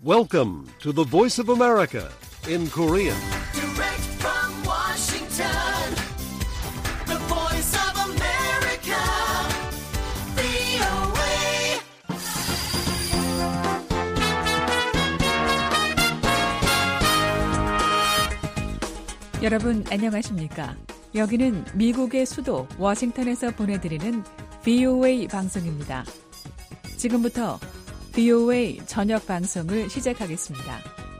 Welcome to the Voice of America in Korean. Direct from Washington, the Voice of America, VOA. 여러분 안녕하십니까? 여기는 미국의 수도 워싱턴에서 보내드리는 VOA 방송입니다. 지금부터 VOA 저녁 방송을 시작하겠습니다.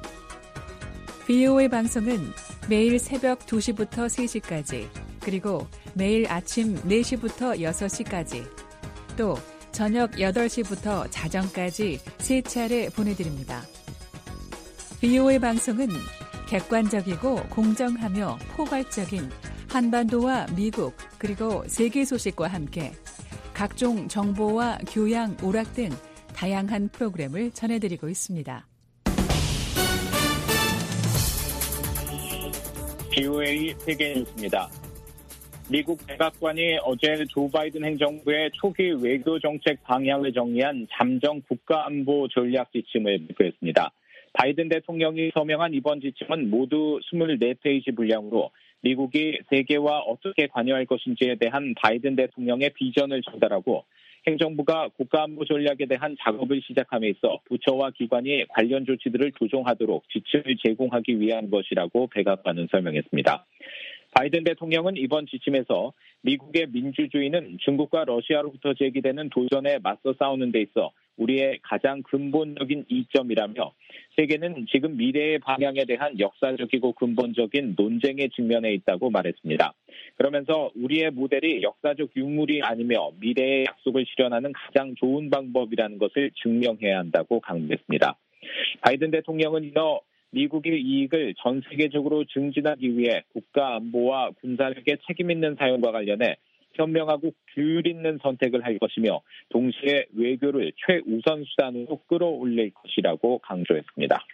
VOA 방송은 매일 새벽 2시부터 3시까지, 그리고 매일 아침 4시부터 6시까지, 또 저녁 8시부터 자정까지 3차례 보내드립니다. VOA 방송은 객관적이고 공정하며 포괄적인 한반도와 미국 그리고 세계 소식과 함께 각종 정보와 교양, 오락 등 다양한 프로그램을 전해드리고 있습니다. VOA 세계 뉴스입니다. 미국 백악관이 어제 조 바이든 행정부의 초기 외교 정책 방향을 정리한 잠정 국가안보 전략 지침을 발표했습니다. 바이든 대통령이 서명한 이번 지침은 모두 24페이지 분량으로 미국이 세계와 어떻게 관여할 것인지에 대한 바이든 대통령의 비전을 전달하고 행정부가 국가안보 전략에 대한 작업을 시작함에 있어 부처와 기관이 관련 조치들을 조정하도록 지침을 제공하기 위한 것이라고 백악관은 설명했습니다. 바이든 대통령은 이번 지침에서 미국의 민주주의는 중국과 러시아로부터 제기되는 도전에 맞서 싸우는 데 있어 우리의 가장 근본적인 이점이라며 세계는 지금 미래의 방향에 대한 역사적이고 근본적인 논쟁에 직면해 있다고 말했습니다. 그러면서 우리의 모델이 역사적 유물이 아니며 미래의 약속을 실현하는 가장 좋은 방법이라는 것을 증명해야 한다고 강조했습니다. 바이든 대통령은 이어 미국의 이익을 전 세계적으로 증진하기 위해 국가 안보와 군사력의 책임 있는 사용과 관련해 현명하고 규율 있는 선택을 할 것이며 동시에 외교를 최우선 수단으로 끌어올릴 것이라고 강조했습니다.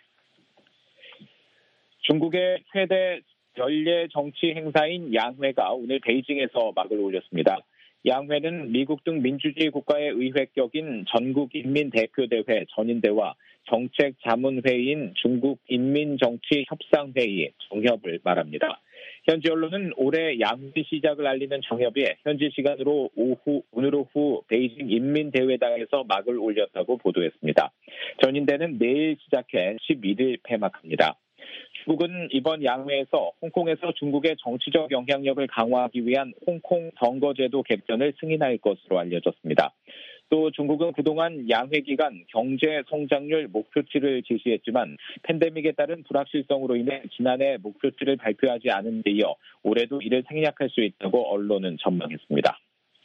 중국의 최대 연례 정치 행사인 양회가 오늘 베이징에서 막을 올렸습니다. 양회는 미국 등 민주주의 국가의 의회격인 전국인민대표대회 전인대와 정책자문회의인 중국인민정치협상회의 정협을 말합니다. 현지 언론은 올해 양회 시작을 알리는 정협이 현지 시간으로 오늘 오후 베이징 인민대회당에서 막을 올렸다고 보도했습니다. 전인대는 내일 시작해 11일 폐막합니다. 중국은 이번 양회에서 홍콩에서 중국의 정치적 영향력을 강화하기 위한 홍콩 선거제도 개편을 승인할 것으로 알려졌습니다. 또 중국은 그동안 양회 기간 경제 성장률 목표치를 제시했지만 팬데믹에 따른 불확실성으로 인해 지난해 목표치를 발표하지 않은 데 이어 올해도 이를 생략할 수 있다고 언론은 전망했습니다.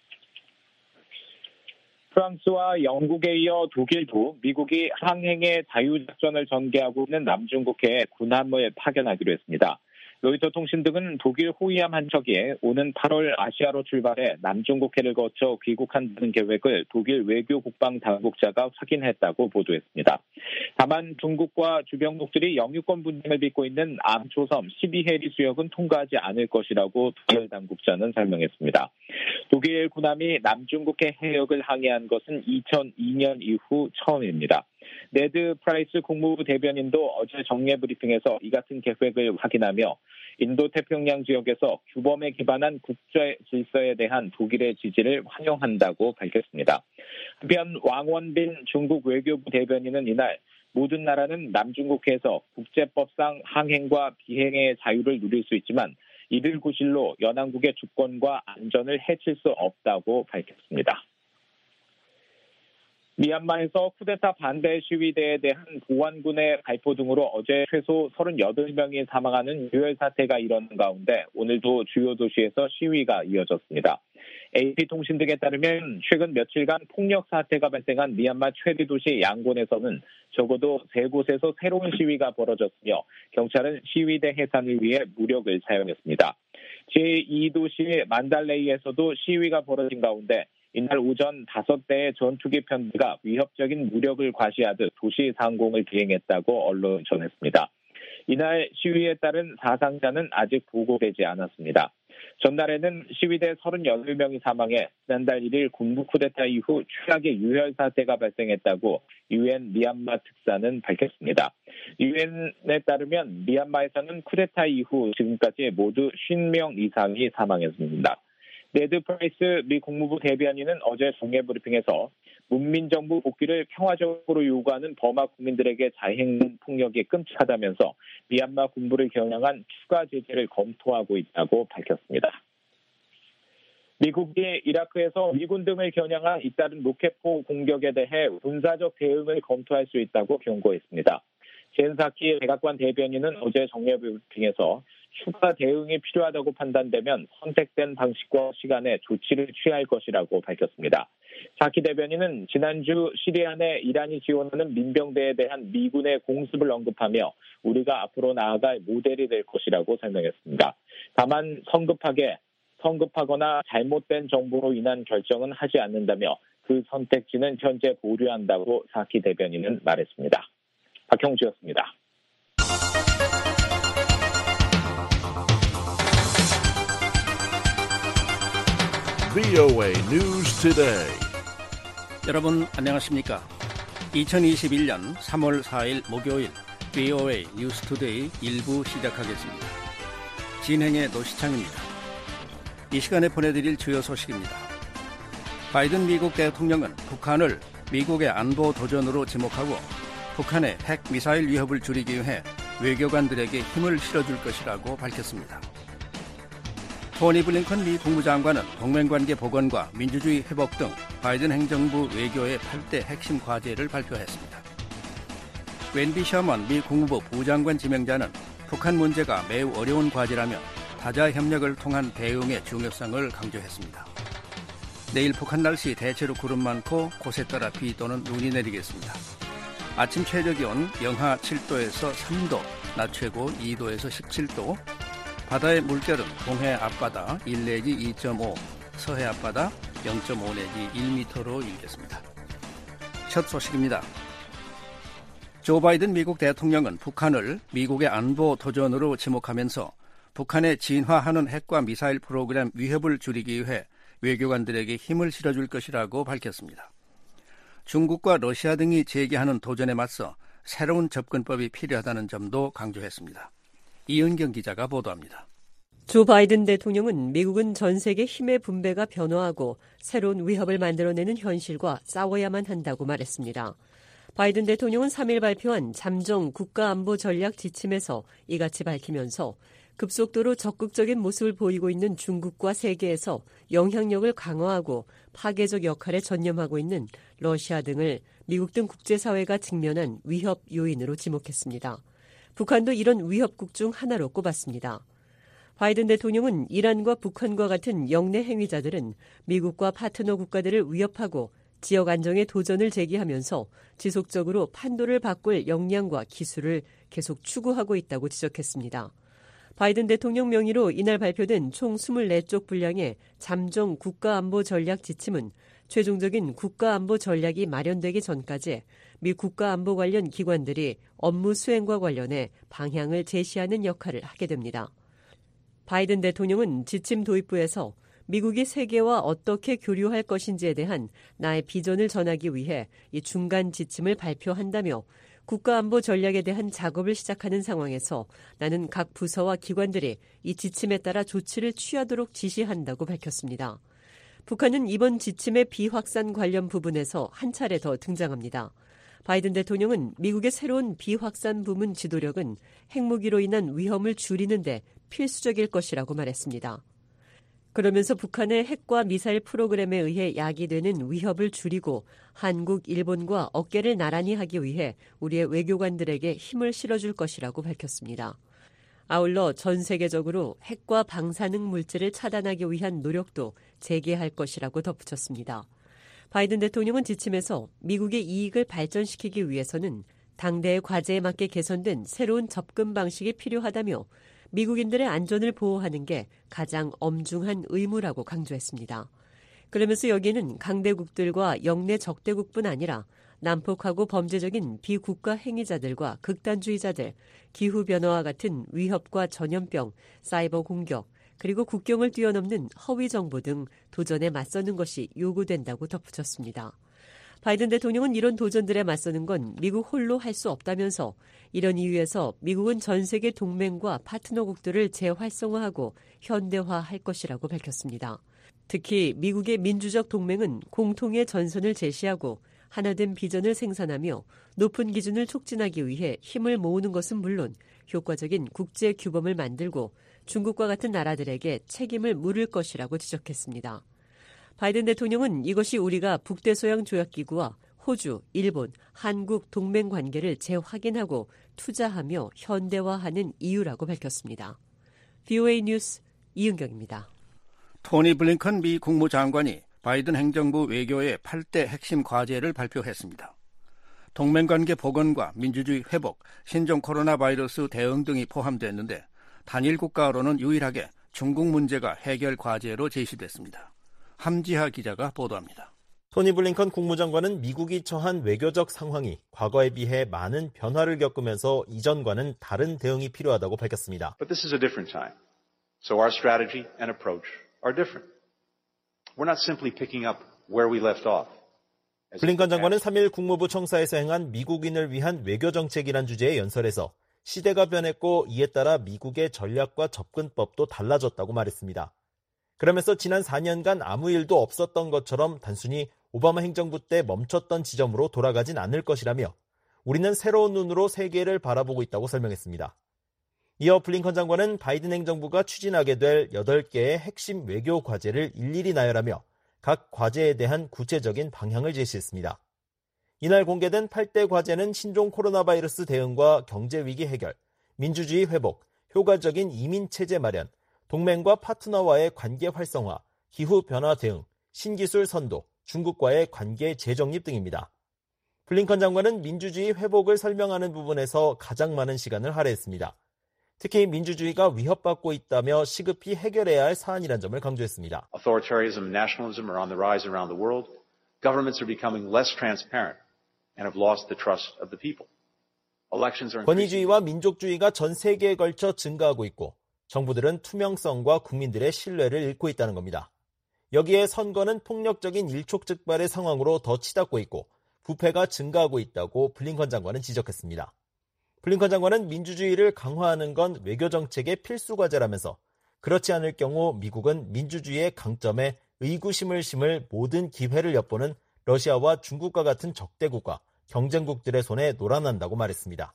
프랑스와 영국에 이어 독일도 미국이 항행의 자유작전을 전개하고 있는 남중국해에 군함을 파견하기로 했습니다. 로이터 통신 등은 독일 호위함 한 척이 오는 8월 아시아로 출발해 남중국해를 거쳐 귀국한다는 계획을 독일 외교국방 당국자가 확인했다고 보도했습니다. 다만 중국과 주변국들이 영유권 분쟁을 빚고 있는 암초섬 12해리 수역은 통과하지 않을 것이라고 독일 당국자는 설명했습니다. 독일 군함이 남중국해 해역을 항해한 것은 2002년 이후 처음입니다. 네드 프라이스 국무부 대변인도 어제 정례 브리핑에서 이 같은 계획을 확인하며 인도태평양 지역에서 규범에 기반한 국제 질서에 대한 독일의 지지를 환영한다고 밝혔습니다. 한편 왕원빈 중국 외교부 대변인은 이날 모든 나라는 남중국해에서 국제법상 항행과 비행의 자유를 누릴 수 있지만 이들 구실로 연안국의 주권과 안전을 해칠 수 없다고 밝혔습니다. 미얀마에서 쿠데타 반대 시위대에 대한 보안군의 발포 등으로 어제 최소 38명이 사망하는 유혈 사태가 일어난 가운데 오늘도 주요 도시에서 시위가 이어졌습니다. AP통신 등에 따르면 최근 며칠간 폭력 사태가 발생한 미얀마 최대 도시 양곤에서는 적어도 3곳에서 새로운 시위가 벌어졌으며 경찰은 시위대 해산을 위해 무력을 사용했습니다. 제2도시 만달레이에서도 시위가 벌어진 가운데 이날 오전 5대의 전투기 편대가 위협적인 무력을 과시하듯 도시 상공을 비행했다고 언론은 전했습니다. 이날 시위에 따른 사상자는 아직 보고되지 않았습니다. 전날에는 시위대 38명이 사망해 지난달 1일 군부 쿠데타 이후 최악의 유혈 사태가 발생했다고 UN 미얀마 특사는 밝혔습니다. UN에 따르면 미얀마에서는 쿠데타 이후 지금까지 모두 50명 이상이 사망했습니다. 네드 프라이스 미 국무부 대변인은 어제 정례 브리핑에서 문민정부 복귀를 평화적으로 요구하는 버마 국민들에게 자행 폭력이 끔찍하다면서 미얀마 군부를 겨냥한 추가 제재를 검토하고 있다고 밝혔습니다. 미국이 이라크에서 미군 등을 겨냥한 잇따른 로켓포 공격에 대해 군사적 대응을 검토할 수 있다고 경고했습니다. 젠 사키 백악관 대변인은 어제 정례 브리핑에서 추가 대응이 필요하다고 판단되면 선택된 방식과 시간에 조치를 취할 것이라고 밝혔습니다. 사키 대변인은 지난주 시리아 내 이란이 지원하는 민병대에 대한 미군의 공습을 언급하며 우리가 앞으로 나아갈 모델이 될 것이라고 설명했습니다. 다만 성급하거나 잘못된 정보로 인한 결정은 하지 않는다며 그 선택지는 현재 보류한다고 사키 대변인은 말했습니다. 박형주였습니다. VOA News Today. 여러분 안녕하십니까? 2021년 3월 4일 목요일 VOA News Today 1부 시작하겠습니다. 진행의 노시창입니다. 이 시간에 보내드릴 주요 소식입니다. 바이든 미국 대통령은 북한을 미국의 안보 도전으로 지목하고 북한의 핵 미사일 위협을 줄이기 위해 외교관들에게 힘을 실어줄 것이라고 밝혔습니다. 토니 블링컨 미 국무장관은 동맹관계 복원과 민주주의 회복 등 바이든 행정부 외교의 8대 핵심 과제를 발표했습니다. 웬디 셔먼 미 국무부 부장관 지명자는 북한 문제가 매우 어려운 과제라며 다자 협력을 통한 대응의 중요성을 강조했습니다. 내일 북한 날씨 대체로 구름 많고 곳에 따라 비 또는 눈이 내리겠습니다. 아침 최저기온 영하 7도에서 3도, 낮 최고 2도에서 17도, 바다의 물결은 동해 앞바다 1 내지 2.5, 서해 앞바다 0.5 내지 1m로 일겠습니다. 첫 소식입니다. 조 바이든 미국 대통령은 북한을 미국의 안보 도전으로 지목하면서 북한의 진화하는 핵과 미사일 프로그램 위협을 줄이기 위해 외교관들에게 힘을 실어줄 것이라고 밝혔습니다. 중국과 러시아 등이 제기하는 도전에 맞서 새로운 접근법이 필요하다는 점도 강조했습니다. 이은경 기자가 보도합니다. 조 바이든 대통령은 미국은 전 세계 힘의 분배가 변화하고 새로운 위협을 만들어내는 현실과 싸워야만 한다고 말했습니다. 바이든 대통령은 3일 발표한 잠정 국가안보 전략 지침에서 이같이 밝히면서 급속도로 적극적인 모습을 보이고 있는 중국과 세계에서 영향력을 강화하고 파괴적 역할에 전념하고 있는 러시아 등을 미국 등 국제사회가 직면한 위협 요인으로 지목했습니다. 북한도 이런 위협국 중 하나로 꼽았습니다. 바이든 대통령은 이란과 북한과 같은 영내 행위자들은 미국과 파트너 국가들을 위협하고 지역 안정에 도전을 제기하면서 지속적으로 판도를 바꿀 역량과 기술을 계속 추구하고 있다고 지적했습니다. 바이든 대통령 명의로 이날 발표된 총 24쪽 분량의 잠정 국가안보 전략 지침은 최종적인 국가안보 전략이 마련되기 전까지 미 국가안보 관련 기관들이 업무 수행과 관련해 방향을 제시하는 역할을 하게 됩니다. 바이든 대통령은 지침 도입부에서 미국이 세계와 어떻게 교류할 것인지에 대한 나의 비전을 전하기 위해 이 중간 지침을 발표한다며 국가안보 전략에 대한 작업을 시작하는 상황에서 나는 각 부서와 기관들이 이 지침에 따라 조치를 취하도록 지시한다고 밝혔습니다. 북한은 이번 지침의 비확산 관련 부분에서 한 차례 더 등장합니다. 바이든 대통령은 미국의 새로운 비확산 부문 지도력은 핵무기로 인한 위험을 줄이는 데 필수적일 것이라고 말했습니다. 그러면서 북한의 핵과 미사일 프로그램에 의해 야기되는 위협을 줄이고 한국, 일본과 어깨를 나란히 하기 위해 우리의 외교관들에게 힘을 실어줄 것이라고 밝혔습니다. 아울러 전 세계적으로 핵과 방사능 물질을 차단하기 위한 노력도 재개할 것이라고 덧붙였습니다. 바이든 대통령은 지침에서 미국의 이익을 발전시키기 위해서는 당대의 과제에 맞게 개선된 새로운 접근 방식이 필요하다며 미국인들의 안전을 보호하는 게 가장 엄중한 의무라고 강조했습니다. 그러면서 여기에는 강대국들과 영내 적대국뿐 아니라 난폭하고 범죄적인 비국가 행위자들과 극단주의자들, 기후변화와 같은 위협과 전염병, 사이버 공격, 그리고 국경을 뛰어넘는 허위 정보 등 도전에 맞서는 것이 요구된다고 덧붙였습니다. 바이든 대통령은 이런 도전들에 맞서는 건 미국 홀로 할 수 없다면서 이런 이유에서 미국은 전 세계 동맹과 파트너국들을 재활성화하고 현대화할 것이라고 밝혔습니다. 특히 미국의 민주적 동맹은 공통의 전선을 제시하고 하나된 비전을 생산하며 높은 기준을 촉진하기 위해 힘을 모으는 것은 물론 효과적인 국제 규범을 만들고 중국과 같은 나라들에게 책임을 물을 것이라고 지적했습니다. 바이든 대통령은 이것이 우리가 북대서양 조약기구와 호주, 일본, 한국 동맹 관계를 재확인하고 투자하며 현대화하는 이유라고 밝혔습니다. VOA 뉴스 이은경입니다. 토니 블링컨 미 국무장관이 바이든 행정부 외교의 8대 핵심 과제를 발표했습니다. 동맹관계 복원과 민주주의 회복, 신종 코로나 바이러스 대응 등이 포함됐는데 단일 국가로는 유일하게 중국 문제가 해결 과제로 제시됐습니다. 함지하 기자가 보도합니다. 토니 블링컨 국무장관은 미국이 처한 외교적 상황이 과거에 비해 많은 변화를 겪으면서 이전과는 다른 대응이 필요하다고 밝혔습니다. But this is a different time. So our strategy and approach are different. We're not simply picking up where we left off. 블링컨 장관은 3일 국무부 청사에서 행한 미국인을 위한 외교정책이란 주제의 연설에서 시대가 변했고 이에 따라 미국의 전략과 접근법도 달라졌다고 말했습니다. 그러면서 지난 4년간 아무 일도 없었던 것처럼 단순히 오바마 행정부 때 멈췄던 지점으로 돌아가진 않을 것이라며 우리는 새로운 눈으로 세계를 바라보고 있다고 설명했습니다. 이어 블링컨 장관은 바이든 행정부가 추진하게 될 8개의 핵심 외교 과제를 일일이 나열하며 각 과제에 대한 구체적인 방향을 제시했습니다. 이날 공개된 8대 과제는 신종 코로나 바이러스 대응과 경제위기 해결, 민주주의 회복, 효과적인 이민체제 마련, 동맹과 파트너와의 관계 활성화, 기후변화 대응, 신기술 선도, 중국과의 관계 재정립 등입니다. 블링컨 장관은 민주주의 회복을 설명하는 부분에서 가장 많은 시간을 할애했습니다. 특히 민주주의가 위협받고 있다며 시급히 해결해야 할 사안이란 점을 강조했습니다. Authoritarianism and nationalism are on the rise around the world. Governments are becoming less transparent and have lost the trust of the people. Elections are 권위주의와 민족주의가 전 세계에 걸쳐 증가하고 있고 정부들은 투명성과 국민들의 신뢰를 잃고 있다는 겁니다. 여기에 선거는 폭력적인 일촉즉발의 상황으로 더 치닫고 있고 부패가 증가하고 있다고 블링컨 장관은 지적했습니다. 블링컨 장관은 민주주의를 강화하는 건 외교정책의 필수 과제라면서 그렇지 않을 경우 미국은 민주주의의 강점에 의구심을 심을 모든 기회를 엿보는 러시아와 중국과 같은 적대국과 경쟁국들의 손에 놀아난다고 말했습니다.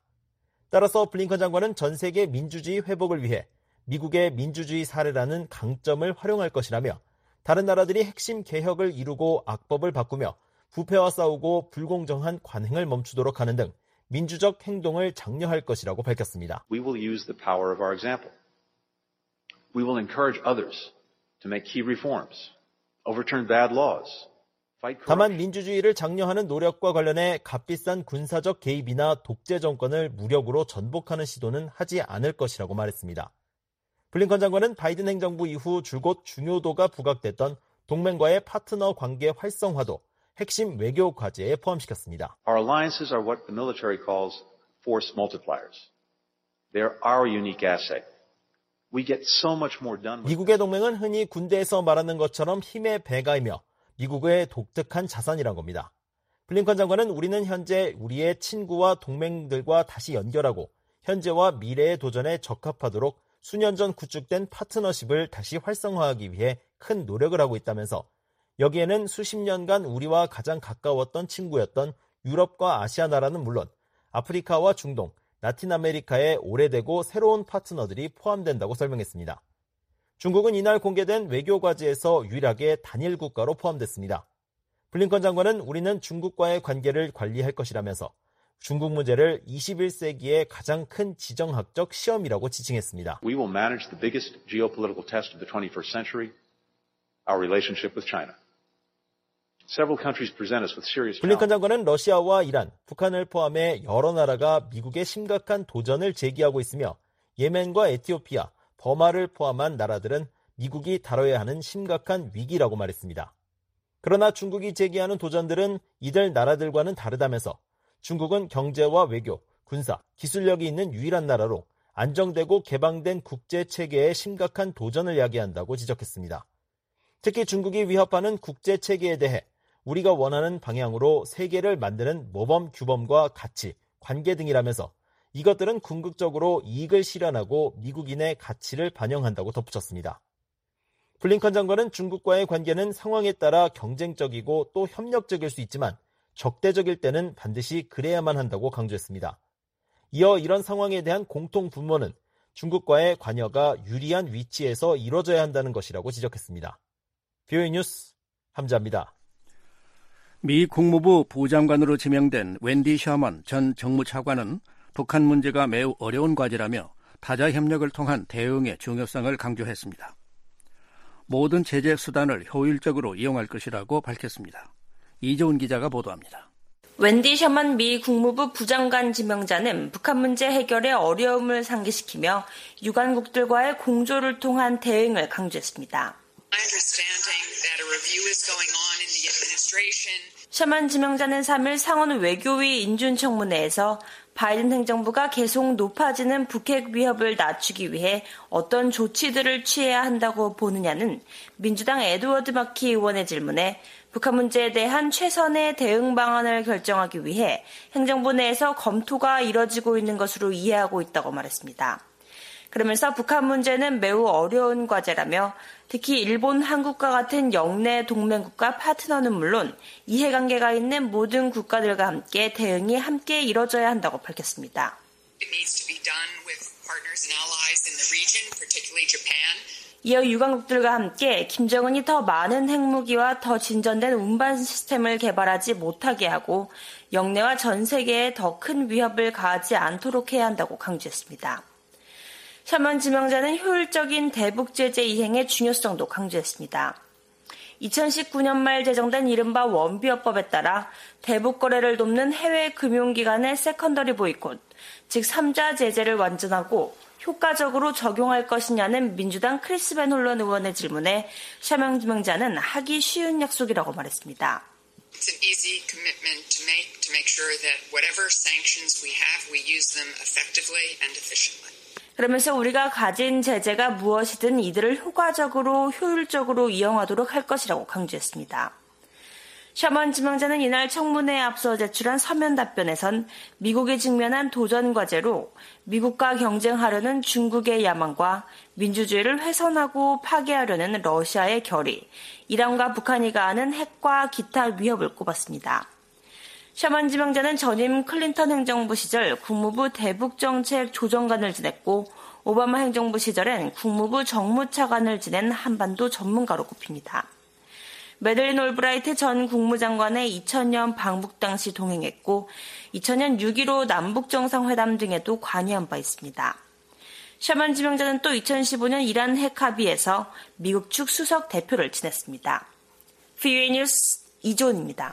따라서 블링컨 장관은 전 세계 민주주의 회복을 위해 미국의 민주주의 사례라는 강점을 활용할 것이라며 다른 나라들이 핵심 개혁을 이루고 악법을 바꾸며 부패와 싸우고 불공정한 관행을 멈추도록 하는 등 민주적 행동을 장려할 것이라고 밝혔습니다. We will use the power of our example. We will encourage others to make key reforms, overturn bad laws, fight corruption. 다만 민주주의를 장려하는 노력과 관련해 값비싼 군사적 개입이나 독재 정권을 무력으로 전복하는 시도는 하지 않을 것이라고 말했습니다. 블링컨 장관은 바이든 행정부 이후 줄곧 중요도가 부각됐던 동맹과의 파트너 관계 활성화도 핵심 외교 과제에 포함시켰습니다. Our alliances are what the military calls force multipliers. They're our unique asset. We get so much more done. 미국의 동맹은 흔히 군대에서 말하는 것처럼 힘의 배가이며 미국의 독특한 자산이란 겁니다. 블링컨 장관은 우리는 현재 우리의 친구와 동맹들과 다시 연결하고 현재와 미래의 도전에 적합하도록 수년 전 구축된 파트너십을 다시 활성화하기 위해 큰 노력을 하고 있다면서 여기에는 수십 년간 우리와 가장 가까웠던 친구였던 유럽과 아시아 나라는 물론 아프리카와 중동, 라틴 아메리카의 오래되고 새로운 파트너들이 포함된다고 설명했습니다. 중국은 이날 공개된 외교 과제에서 유일하게 단일 국가로 포함됐습니다. 블링컨 장관은 우리는 중국과의 관계를 관리할 것이라면서 중국 문제를 21세기의 가장 큰 지정학적 시험이라고 지칭했습니다. We will manage the biggest geopolitical test of the 21st century, our relationship with China. Several countries present us with serious 블링컨 challenges. 장관은 러시아와 이란, 북한을 포함해 여러 나라가 미국에 심각한 도전을 제기하고 있으며 예멘과 에티오피아, 버마를 포함한 나라들은 미국이 다뤄야 하는 심각한 위기라고 말했습니다. 그러나 중국이 제기하는 도전들은 이들 나라들과는 다르다면서 중국은 경제와 외교, 군사, 기술력이 있는 유일한 나라로 안정되고 개방된 국제체계에 심각한 도전을 야기한다고 지적했습니다. 특히 중국이 위협하는 국제체계에 대해 우리가 원하는 방향으로 세계를 만드는 모범 규범과 가치, 관계 등이라면서 이것들은 궁극적으로 이익을 실현하고 미국인의 가치를 반영한다고 덧붙였습니다. 블링컨 장관은 중국과의 관계는 상황에 따라 경쟁적이고 또 협력적일 수 있지만 적대적일 때는 반드시 그래야만 한다고 강조했습니다. 이어 이런 상황에 대한 공통 분모는 중국과의 관여가 유리한 위치에서 이뤄져야 한다는 것이라고 지적했습니다. VOA 뉴스 함자입니다. 미 국무부 부장관으로 지명된 웬디 셔먼 전 정무차관은 북한 문제가 매우 어려운 과제라며 타자 협력을 통한 대응의 중요성을 강조했습니다. 모든 제재 수단을 효율적으로 이용할 것이라고 밝혔습니다. 이조은 기자가 보도합니다. 웬디 셔먼 미 국무부 부장관 지명자는 북한 문제 해결에 어려움을 상기시키며 유관국들과의 공조를 통한 대응을 강조했습니다. 셔먼 지명자는 3일 상원 외교위 인준청문회에서 바이든 행정부가 계속 높아지는 북핵 위협을 낮추기 위해 어떤 조치들을 취해야 한다고 보느냐는 민주당 에드워드 마키 의원의 질문에 북한 문제에 대한 최선의 대응 방안을 결정하기 위해 행정부 내에서 검토가 이뤄지고 있는 것으로 이해하고 있다고 말했습니다. 그러면서 북한 문제는 매우 어려운 과제라며 특히 일본, 한국과 같은 영내 동맹국가 파트너는 물론 이해관계가 있는 모든 국가들과 함께 대응이 함께 이뤄져야 한다고 밝혔습니다. 이어 유관국들과 함께 김정은이 더 많은 핵무기와 더 진전된 운반 시스템을 개발하지 못하게 하고 영내와 전 세계에 더 큰 위협을 가하지 않도록 해야 한다고 강조했습니다. 셔먼 지명자는 효율적인 대북 제재 이행의 중요성도 강조했습니다. 2019년 말 제정된 이른바 원비어법에 따라 대북 거래를 돕는 해외 금융기관의 세컨더리 보이콧, 즉 3자 제재를 완전하고 효과적으로 적용할 것이냐는 민주당 크리스 벤 홀런 의원의 질문에 셔먼 지명자는 하기 쉬운 약속이라고 말했습니다. It's an easy commitment to make sure that whatever sanctions we have, we use them effectively and efficiently. 그러면서 우리가 가진 제재가 무엇이든 이들을 효과적으로 효율적으로 이용하도록 할 것이라고 강조했습니다. 셔먼 지명자는 이날 청문회에 앞서 제출한 서면 답변에선 미국이 직면한 도전 과제로 미국과 경쟁하려는 중국의 야망과 민주주의를 훼손하고 파괴하려는 러시아의 결의, 이란과 북한이 가하는 핵과 기타 위협을 꼽았습니다. 셔먼 지명자는 전임 클린턴 행정부 시절 국무부 대북정책 조정관을 지냈고 오바마 행정부 시절엔 국무부 정무차관을 지낸 한반도 전문가로 꼽힙니다. 매들린 올브라이트 전 국무장관의 2000년 방북 당시 동행했고 2000년 6.15 남북정상회담 등에도 관여한 바 있습니다. 셔먼 지명자는 또 2015년 이란 핵 합의에서 미국 측 수석 대표를 지냈습니다. VOA 뉴스 이조은입니다.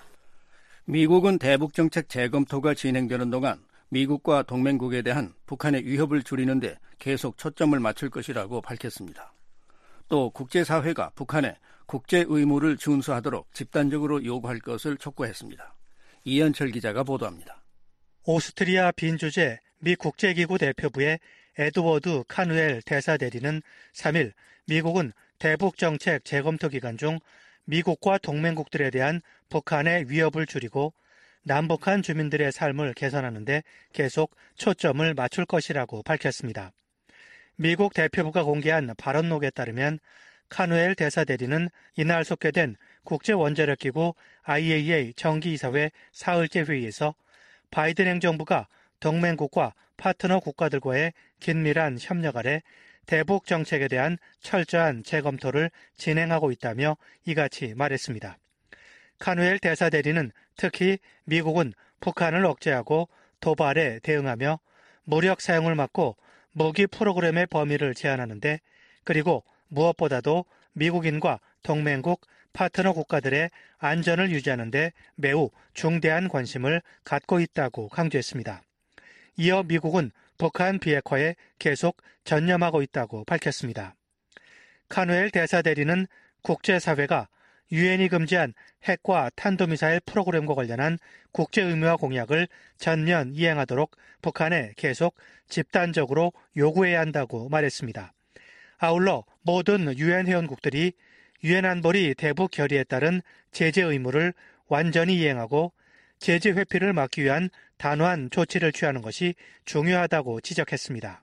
미국은 대북정책 재검토가 진행되는 동안 미국과 동맹국에 대한 북한의 위협을 줄이는 데 계속 초점을 맞출 것이라고 밝혔습니다. 또 국제사회가 북한에 국제 의무를 준수하도록 집단적으로 요구할 것을 촉구했습니다. 이현철 기자가 보도합니다. 오스트리아 빈 주재 미 국제기구 대표부의 에드워드 카누엘 대사대리는 3일 미국은 대북정책 재검토 기간 중 미국과 동맹국들에 대한 북한의 위협을 줄이고 남북한 주민들의 삶을 개선하는 데 계속 초점을 맞출 것이라고 밝혔습니다. 미국 대표부가 공개한 발언록에 따르면 카누엘 대사대리는 이날 속개된 국제원자력기구 IAEA 정기이사회 사흘째 회의에서 바이든 행정부가 동맹국과 파트너 국가들과의 긴밀한 협력 아래 대북 정책에 대한 철저한 재검토를 진행하고 있다며 이같이 말했습니다. 카누엘 대사대리는 특히 미국은 북한을 억제하고 도발에 대응하며 무력 사용을 막고 무기 프로그램의 범위를 제한하는데 그리고 무엇보다도 미국인과 동맹국, 파트너 국가들의 안전을 유지하는 데 매우 중대한 관심을 갖고 있다고 강조했습니다. 이어 미국은 북한 비핵화에 계속 전념하고 있다고 밝혔습니다. 카누엘 대사대리는 국제사회가 유엔이 금지한 핵과 탄도미사일 프로그램과 관련한 국제 의무화 공약을 전면 이행하도록 북한에 계속 집단적으로 요구해야 한다고 말했습니다. 아울러 모든 유엔 회원국들이 유엔 안보리 대북 결의에 따른 제재 의무를 완전히 이행하고 제재 회피를 막기 위한 단호한 조치를 취하는 것이 중요하다고 지적했습니다.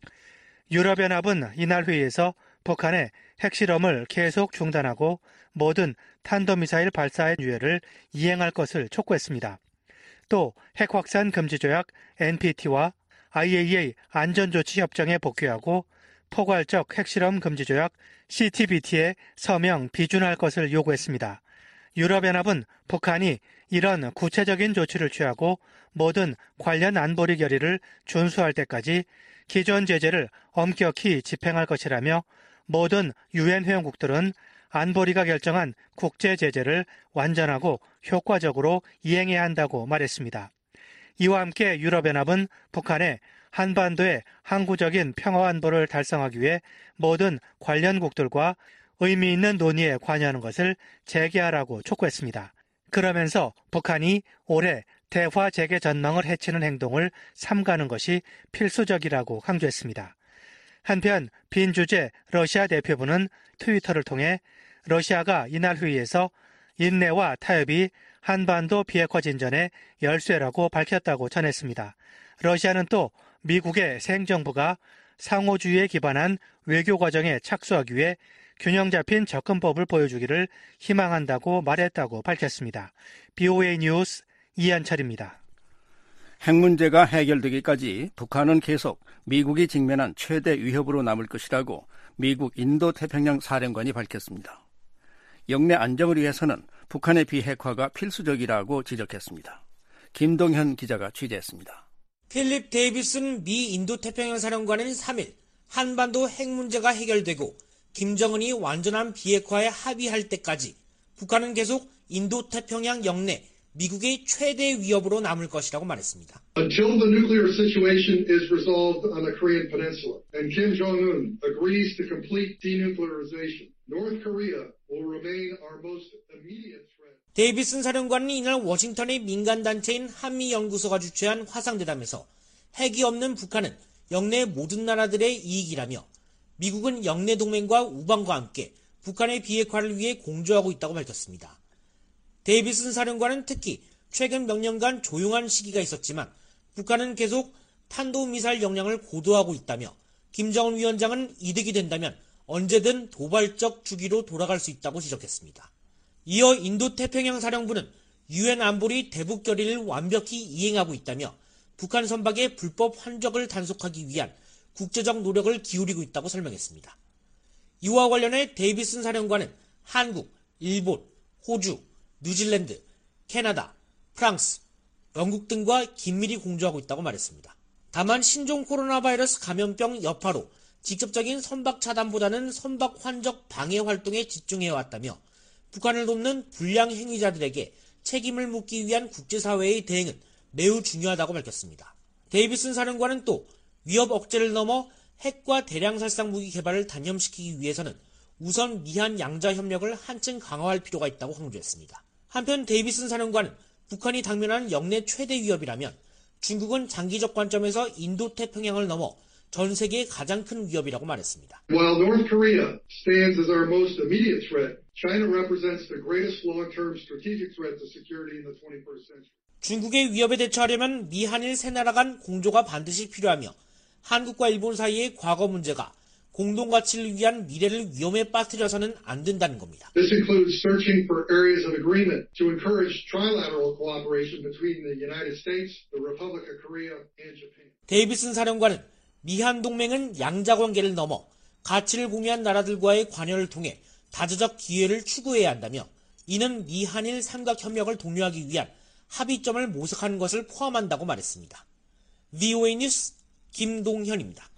유럽연합은 이날 회의에서 북한의 핵실험을 계속 중단하고 모든 탄도미사일 발사의 유예를 이행할 것을 촉구했습니다. 또 핵확산 금지조약 NPT와 IAEA 안전조치협정에 복귀하고 포괄적 핵실험 금지조약 CTBT에 서명 비준할 것을 요구했습니다. 유럽연합은 북한이 이런 구체적인 조치를 취하고 모든 관련 안보리 결의를 준수할 때까지 기존 제재를 엄격히 집행할 것이라며 모든 유엔 회원국들은 안보리가 결정한 국제 제재를 완전하고 효과적으로 이행해야 한다고 말했습니다. 이와 함께 유럽연합은 북한의 한반도의 항구적인 평화 안보를 달성하기 위해 모든 관련국들과 의미 있는 논의에 관여하는 것을 재개하라고 촉구했습니다. 그러면서 북한이 올해 대화 재개 전망을 해치는 행동을 삼가는 것이 필수적이라고 강조했습니다. 한편 빈 주재 러시아 대표부는 트위터를 통해 러시아가 이날 회의에서 인내와 타협이 한반도 비핵화 진전의 열쇠라고 밝혔다고 전했습니다. 러시아는 또 미국의 새 행정부가 상호주의에 기반한 외교 과정에 착수하기 위해 균형 잡힌 접근법을 보여주기를 희망한다고 말했다고 밝혔습니다. BOA 뉴스 이한철입니다. 핵 문제가 해결되기까지 북한은 계속 미국이 직면한 최대 위협으로 남을 것이라고 미국 인도태평양 사령관이 밝혔습니다. 영내 안정을 위해서는 북한의 비핵화가 필수적이라고 지적했습니다. 김동현 기자가 취재했습니다. 필립 데이비슨 미 인도태평양 사령관은 3일 한반도 핵 문제가 해결되고 김정은이 완전한 비핵화에 합의할 때까지 북한은 계속 인도태평양 영내 미국의 최대 위협으로 남을 것이라고 말했습니다. Until the nuclear situation is resolved on the Korean Peninsula and Kim Jong-un agrees to complete denuclearization, North Korea will remain our most immediate threat. 데이비슨 사령관은 이날 워싱턴의 민간단체인 한미연구소가 주최한 화상대담에서 핵이 없는 북한은 영내 모든 나라들의 이익이라며 미국은 영내 동맹과 우방과 함께 북한의 비핵화를 위해 공조하고 있다고 밝혔습니다. 데이비슨 사령관은 특히 최근 몇 년간 조용한 시기가 있었지만 북한은 계속 탄도미사일 역량을 고도화하고 있다며 김정은 위원장은 이득이 된다면 언제든 도발적 주기로 돌아갈 수 있다고 지적했습니다. 이어 인도태평양 사령부는 유엔 안보리 대북 결의를 완벽히 이행하고 있다며 북한 선박의 불법 환적을 단속하기 위한 국제적 노력을 기울이고 있다고 설명했습니다. 이와 관련해 데이비슨 사령관은 한국, 일본, 호주, 뉴질랜드, 캐나다, 프랑스, 영국 등과 긴밀히 공조하고 있다고 말했습니다. 다만 신종 코로나 바이러스 감염병 여파로 직접적인 선박 차단보다는 선박 환적 방해 활동에 집중해왔다며 북한을 돕는 불량 행위자들에게 책임을 묻기 위한 국제사회의 대응은 매우 중요하다고 밝혔습니다. 데이비슨 사령관은 또 위협 억제를 넘어 핵과 대량 살상 무기 개발을 단념시키기 위해서는 우선 미한 양자 협력을 한층 강화할 필요가 있다고 강조했습니다. 한편 데이비슨 사령관은 북한이 당면한 영내 최대 위협이라면 중국은 장기적 관점에서 인도태평양을 넘어 전 세계의 가장 큰 위협이라고 말했습니다. While North Korea stands as our most immediate threat, China represents the greatest long-term strategic threat to security in the 21st century. 중국의 위협에 대처하려면 미한일 세 나라 간 공조가 반드시 필요하며 한국과 일본 사이의 과거 문제가 공동 가치를 위한 미래를 위험에 빠뜨려서는 안 된다는 겁니다. This includes searching for areas of agreement to encourage trilateral cooperation between the United States, the Republic of Korea, and Japan. 데이비슨 사령관은 미한 동맹은 양자 관계를 넘어 가치를 공유한 나라들과의 관여를 통해 다자적 기회를 추구해야 한다며 이는 미한일 삼각협력을 독려하기 위한 합의점을 모색하는 것을 포함한다고 말했습니다. VOA 뉴스 김동현입니다.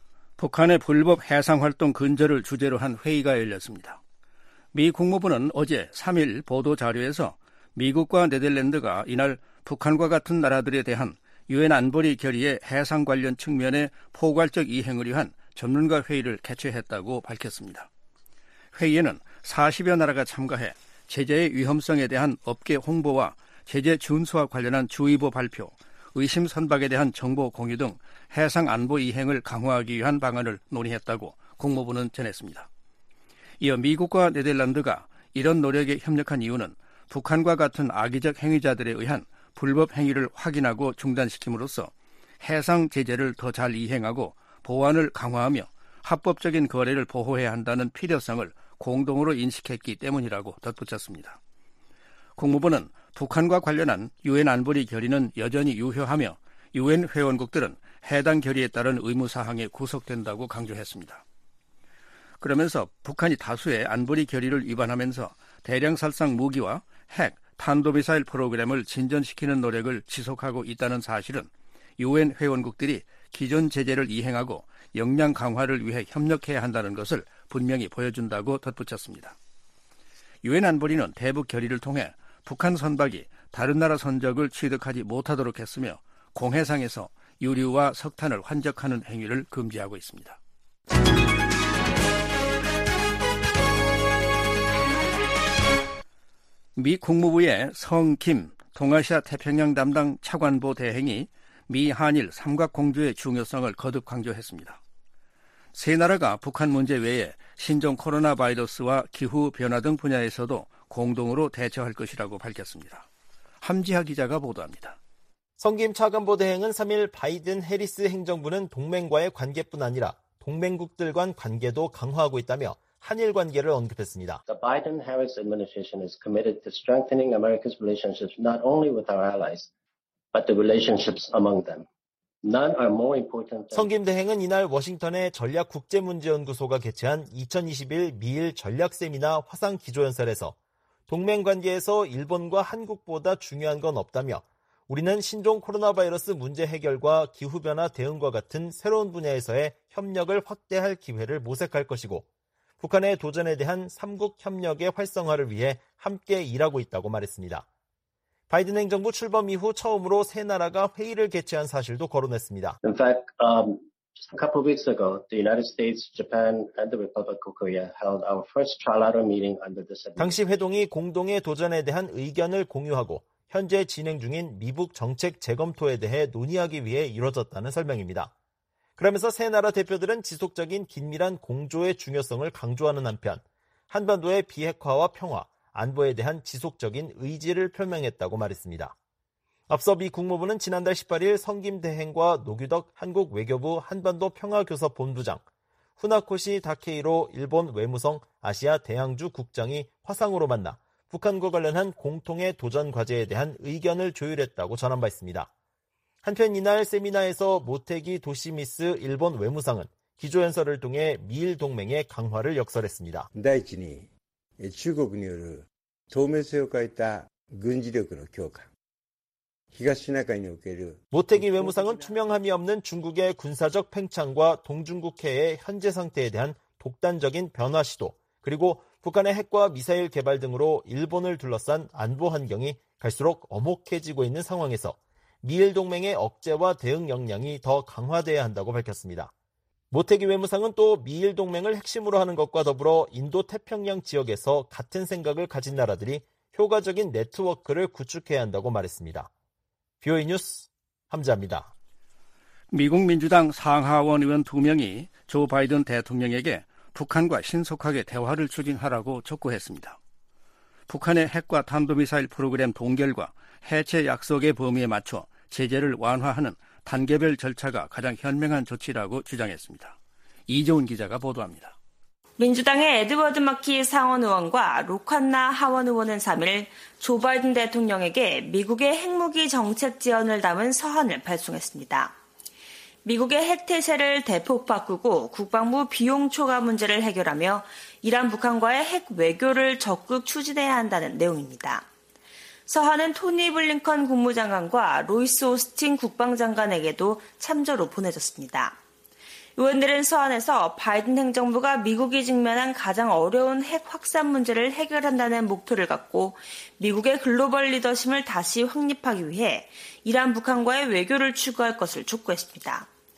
북한의 불법 해상활동 근절을 주제로 한 회의가 열렸습니다. 미 국무부는 어제 3일 보도자료에서 미국과 네덜란드가 이날 북한과 같은 나라들에 대한 유엔 안보리 결의의 해상 관련 측면의 포괄적 이행을 위한 전문가 회의를 개최했다고 밝혔습니다. 회의에는 40여 나라가 참가해 제재의 위험성에 대한 업계 홍보와 제재 준수와 관련한 주의보 발표, 의심 선박에 대한 정보 공유 등 해상 안보 이행을 강화하기 위한 방안을 논의했다고 국무부는 전했습니다. 이어 미국과 네덜란드가 이런 노력에 협력한 이유는 북한과 같은 악의적 행위자들에 의한 불법 행위를 확인하고 중단시킴으로써 해상 제재를 더 잘 이행하고 보안을 강화하며 합법적인 거래를 보호해야 한다는 필요성을 공동으로 인식했기 때문이라고 덧붙였습니다. 국무부는 북한과 관련한 유엔 안보리 결의는 여전히 유효하며 유엔 회원국들은 해당 결의에 따른 의무사항에 구속된다고 강조했습니다. 그러면서 북한이 다수의 안보리 결의를 위반하면서 대량살상 무기와 핵, 탄도미사일 프로그램을 진전시키는 노력을 지속하고 있다는 사실은 유엔 회원국들이 기존 제재를 이행하고 역량 강화를 위해 협력해야 한다는 것을 분명히 보여준다고 덧붙였습니다. 유엔 안보리는 대북 결의를 통해 북한 선박이 다른 나라 선적을 취득하지 못하도록 했으며 공해상에서 유류와 석탄을 환적하는 행위를 금지하고 있습니다. 미 국무부의 성김 동아시아 태평양 담당 차관보 대행이 미 한일 삼각공조의 중요성을 거듭 강조했습니다. 세 나라가 북한 문제 외에 신종 코로나 바이러스와 기후 변화 등 분야에서도 공동으로 대처할 것이라고 밝혔습니다. 함지하 기자가 보도합니다. 성김 차관보 대행은 3일 바이든 해리스 행정부는 동맹과의 관계뿐 아니라 동맹국들 간 관계도 강화하고 있다며 한일 관계를 언급했습니다. The Biden-Harris administration is committed to strengthening America's relationships not only with our allies, but the relationships among them. None are more important. 성김 대행은 이날 워싱턴의 전략국제문제연구소가 개최한 2021 미일 전략세미나 화상기조연설에서 동맹 관계에서 일본과 한국보다 중요한 건 없다며 우리는 신종 코로나 바이러스 문제 해결과 기후변화 대응과 같은 새로운 분야에서의 협력을 확대할 기회를 모색할 것이고 북한의 도전에 대한 삼국 협력의 활성화를 위해 함께 일하고 있다고 말했습니다. 바이든 행정부 출범 이후 처음으로 세 나라가 회의를 개최한 사실도 거론했습니다. In fact, just a couple of weeks ago, the United States, Japan, and the Republic of Korea held our first trilateral meeting under this administration. 당시 회동이 공동의 도전에 대한 의견을 공유하고 현재 진행 중인 미북 정책 재검토에 대해 논의하기 위해 이뤄졌다는 설명입니다. 그러면서 세 나라 대표들은 지속적인 긴밀한 공조의 중요성을 강조하는 한편 한반도의 비핵화와 평화, 안보에 대한 지속적인 의지를 표명했다고 말했습니다. 앞서 미 국무부는 지난달 18일 성김 대행과 노규덕 한국 외교부 한반도 평화교섭 본부장, 후나코시 다케이로 일본 외무성 아시아 대양주 국장이 화상으로 만나 북한과 관련한 공통의 도전 과제에 대한 의견을 조율했다고 전한 바 있습니다. 한편 이날 세미나에서 모테기 도시미스 일본 외무상은 기조연설을 통해 미일 동맹의 강화를 역설했습니다. 第一に中国による透明性を欠いた軍事力の強化。 모테기 외무상은 투명함이 없는 중국의 군사적 팽창과 동중국해의 현재 상태에 대한 독단적인 변화 시도, 그리고 북한의 핵과 미사일 개발 등으로 일본을 둘러싼 안보 환경이 갈수록 엄혹해지고 있는 상황에서 미일 동맹의 억제와 대응 역량이 더 강화돼야 한다고 밝혔습니다. 모테기 외무상은 또 미일 동맹을 핵심으로 하는 것과 더불어 인도 태평양 지역에서 같은 생각을 가진 나라들이 효과적인 네트워크를 구축해야 한다고 말했습니다. BOA 뉴스 함자입니다. 미국 민주당 상하원 의원 2명이 조 바이든 대통령에게 북한과 신속하게 대화를 추진하라고 촉구했습니다. 북한의 핵과 탄도미사일 프로그램 동결과 해체 약속의 범위에 맞춰 제재를 완화하는 단계별 절차가 가장 현명한 조치라고 주장했습니다. 이재훈 기자가 보도합니다. 민주당의 에드워드 마키 상원 의원과 로칸나 하원 의원은 3일 조 바이든 대통령에게 미국의 핵무기 정책 지원을 담은 서한을 발송했습니다. 미국의 핵태세를 대폭 바꾸고 국방부 비용 초과 문제를 해결하며 이란 북한과의 핵 외교를 적극 추진해야 한다는 내용입니다. 서한은 토니 블링컨 국무장관과 로이스 오스틴 국방장관에게도 참조로 보내졌습니다. 의원들은 서한에서 바이든 행정부가 미국이 직면한 가장 어려운 핵 확산 문제를 해결한다는 목표를 갖고 미국의 글로벌 리더십을 다시 확립하기 위해 이란 북한과의 외교를 추구할 것을 촉구했습니다.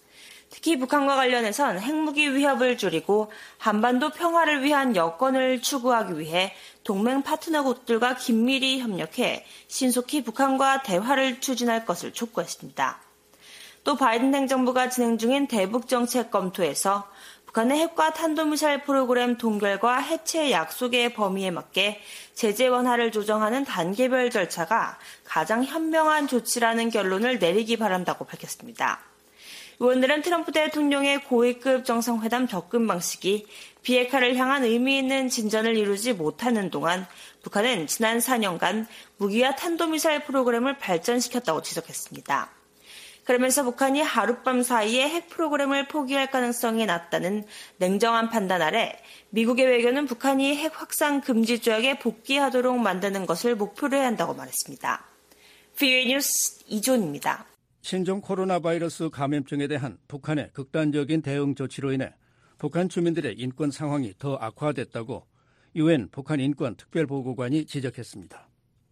특히 북한과 관련해선 핵무기 위협을 줄이고 한반도 평화를 위한 여건을 추구하기 위해 동맹 파트너국들과 긴밀히 협력해 신속히 북한과 대화를 추진할 것을 촉구했습니다. 또 바이든 행정부가 진행 중인 대북 정책 검토에서 북한의 핵과 탄도미사일 프로그램 동결과 해체 약속의 범위에 맞게 제재 완화를 조정하는 단계별 절차가 가장 현명한 조치라는 결론을 내리기 바란다고 밝혔습니다. 의원들은 트럼프 대통령의 고위급 정상회담 접근 방식이 비핵화를 향한 의미 있는 진전을 이루지 못하는 동안 북한은 지난 4년간 무기와 탄도미사일 프로그램을 발전시켰다고 지적했습니다. 그러면서 북한이 하룻밤 사이에 핵 프로그램을 포기할 가능성이 낮다는 냉정한 판단 아래 미국의 외교는 북한이 핵 확산 금지 조약에 복귀하도록 만드는 것을 목표로 해야 한다고 말했습니다. VOA 뉴스 이존입니다. 신종 코로나 바이러스 감염증에 대한 북한의 극단적인 대응 조치로 인해 북한 주민들의 인권 상황이 더 악화됐다고 UN 북한 인권 특별보고관이 지적했습니다.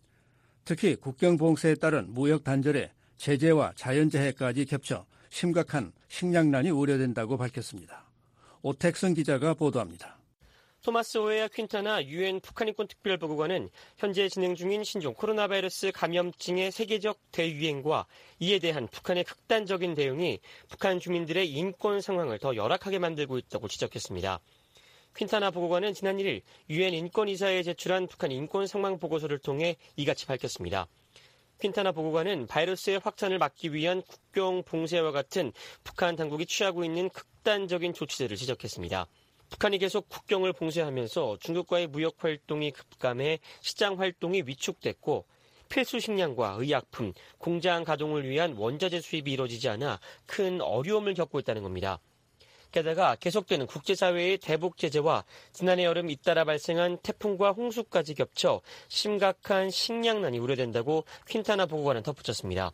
특히 국경 봉쇄에 따른 무역 단절에 제재와 자연재해까지 겹쳐 심각한 식량난이 우려된다고 밝혔습니다. 오택승 기자가 보도합니다. 토마스 오에아 퀸타나 UN 북한인권 특별보고관은 현재 진행 중인 신종 코로나 바이러스 감염증의 세계적 대유행과 이에 대한 북한의 극단적인 대응이 북한 주민들의 인권 상황을 더 열악하게 만들고 있다고 지적했습니다. 퀸타나 보고관은 지난 1일 UN 인권이사에 제출한 북한 인권 상황 보고서를 통해 이같이 밝혔습니다. 퀸타나 보고관은 바이러스의 확산을 막기 위한 국경 봉쇄와 같은 북한 당국이 취하고 있는 극단적인 조치들을 지적했습니다. 북한이 계속 국경을 봉쇄하면서 중국과의 무역 활동이 급감해 시장 활동이 위축됐고 필수 식량과 의약품, 공장 가동을 위한 원자재 수입이 이루어지지 않아 큰 어려움을 겪고 있다는 겁니다. 게다가 계속되는 국제사회의 대북 제재와 지난해 여름 잇따라 발생한 태풍과 홍수까지 겹쳐 심각한 식량난이 우려된다고 퀸타나 보고관은 덧붙였습니다.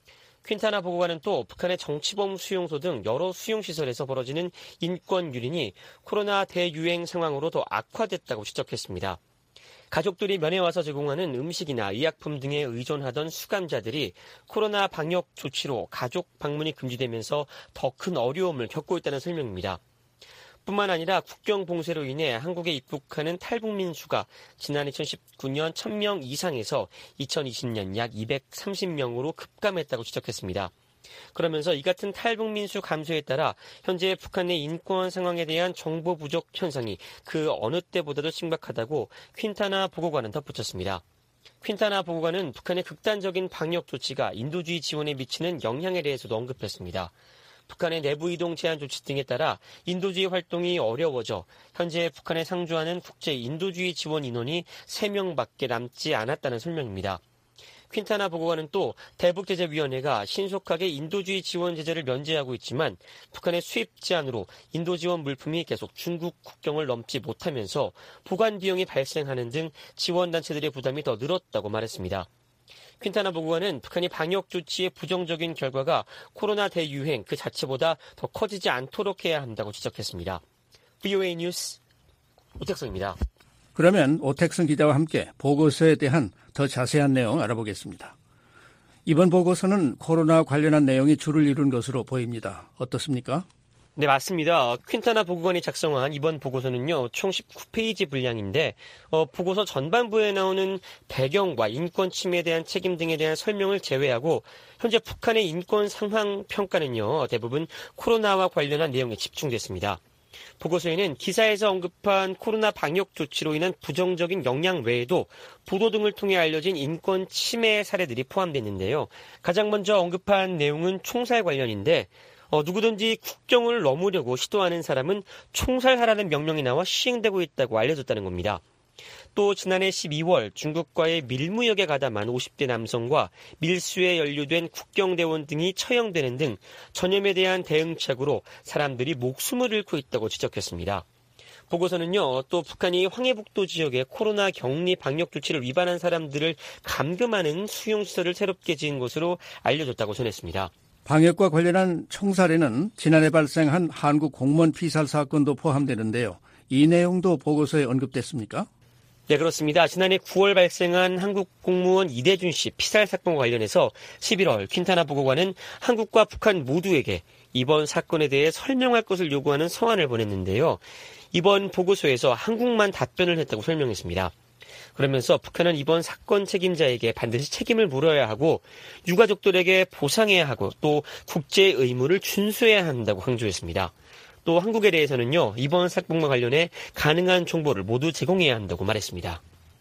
퀸타나 보고관은 또 북한의 정치범 수용소 등 여러 수용시설에서 벌어지는 인권 유린이 코로나 대유행 상황으로 더 악화됐다고 지적했습니다. 가족들이 면회 와서 제공하는 음식이나 의약품 등에 의존하던 수감자들이 코로나 방역 조치로 가족 방문이 금지되면서 더 큰 어려움을 겪고 있다는 설명입니다. 뿐만 아니라 국경 봉쇄로 인해 한국에 입국하는 탈북민 수가 지난 2019년 1000명 이상에서 2020년 약 230명으로 급감했다고 지적했습니다. 그러면서 이 같은 탈북민 수 감소에 따라 현재 북한 내 인권 상황에 대한 정보 부족 현상이 그 어느 때보다도 심각하다고 퀸타나 보고관은 덧붙였습니다. 퀸타나 보고관은 북한의 극단적인 방역 조치가 인도주의 지원에 미치는 영향에 대해서도 언급했습니다. 북한의 내부 이동 제한 조치 등에 따라 인도주의 활동이 어려워져 현재 북한에 상주하는 국제 인도주의 지원 인원이 3명밖에 남지 않았다는 설명입니다. 퀸타나 보고관은 또 대북제재위원회가 신속하게 인도주의 지원 제재를 면제하고 있지만 북한의 수입 제한으로 인도 지원 물품이 계속 중국 국경을 넘지 못하면서 보관 비용이 발생하는 등 지원단체들의 부담이 더 늘었다고 말했습니다. 퀸타나 보고관은 북한이 방역 조치의 부정적인 결과가 코로나 대유행 그 자체보다 더 커지지 않도록 해야 한다고 지적했습니다. VOA 뉴스 오택성입니다. 그러면 오택승 기자와 함께 보고서에 대한 더 자세한 내용 알아보겠습니다. 이번 보고서는 코로나 관련한 내용이 주를 이룬 것으로 보입니다. 어떻습니까? 네, 맞습니다. 퀸타나 보고관이 작성한 이번 보고서는요, 총 19페이지 분량인데, 보고서 전반부에 나오는 배경과 인권 침해에 대한 책임 등에 대한 설명을 제외하고, 현재 북한의 인권 상황 평가는요, 대부분 코로나와 관련한 내용에 집중됐습니다. 보고서에는 기사에서 언급한 코로나 방역 조치로 인한 부정적인 영향 외에도 보도 등을 통해 알려진 인권 침해 사례들이 포함됐는데요. 가장 먼저 언급한 내용은 총살 관련인데 누구든지 국경을 넘으려고 시도하는 사람은 총살하라는 명령이 나와 시행되고 있다고 알려졌다는 겁니다. 또 지난해 12월 중국과의 밀무역에 가담한 50대 남성과 밀수에 연루된 국경대원 등이 처형되는 등 전염에 대한 대응책으로 사람들이 목숨을 잃고 있다고 지적했습니다. 보고서는요, 또 북한이 황해북도 지역의 코로나 격리 방역 조치를 위반한 사람들을 감금하는 수용시설을 새롭게 지은 것으로 알려졌다고 전했습니다. 방역과 관련한 총살에는 지난해 발생한 한국 공무원 피살 사건도 포함되는데요. 이 내용도 보고서에 언급됐습니까? 네, 그렇습니다. 지난해 9월 발생한 한국 공무원 이대준 씨 피살 사건과 관련해서 11월 퀸타나 보고관은 한국과 북한 모두에게 이번 사건에 대해 설명할 것을 요구하는 서한을 보냈는데요. 이번 보고서에서 한국만 답변을 했다고 설명했습니다. 그러면서 북한은 이번 사건 책임자에게 반드시 책임을 물어야 하고 유가족들에게 보상해야 하고 또 국제 의무를 준수해야 한다고 강조했습니다. 또 한국에 대해서는요, 이번 사건과 관련해 가능한 정보를 모두 제공해야 한다고 말했습니다.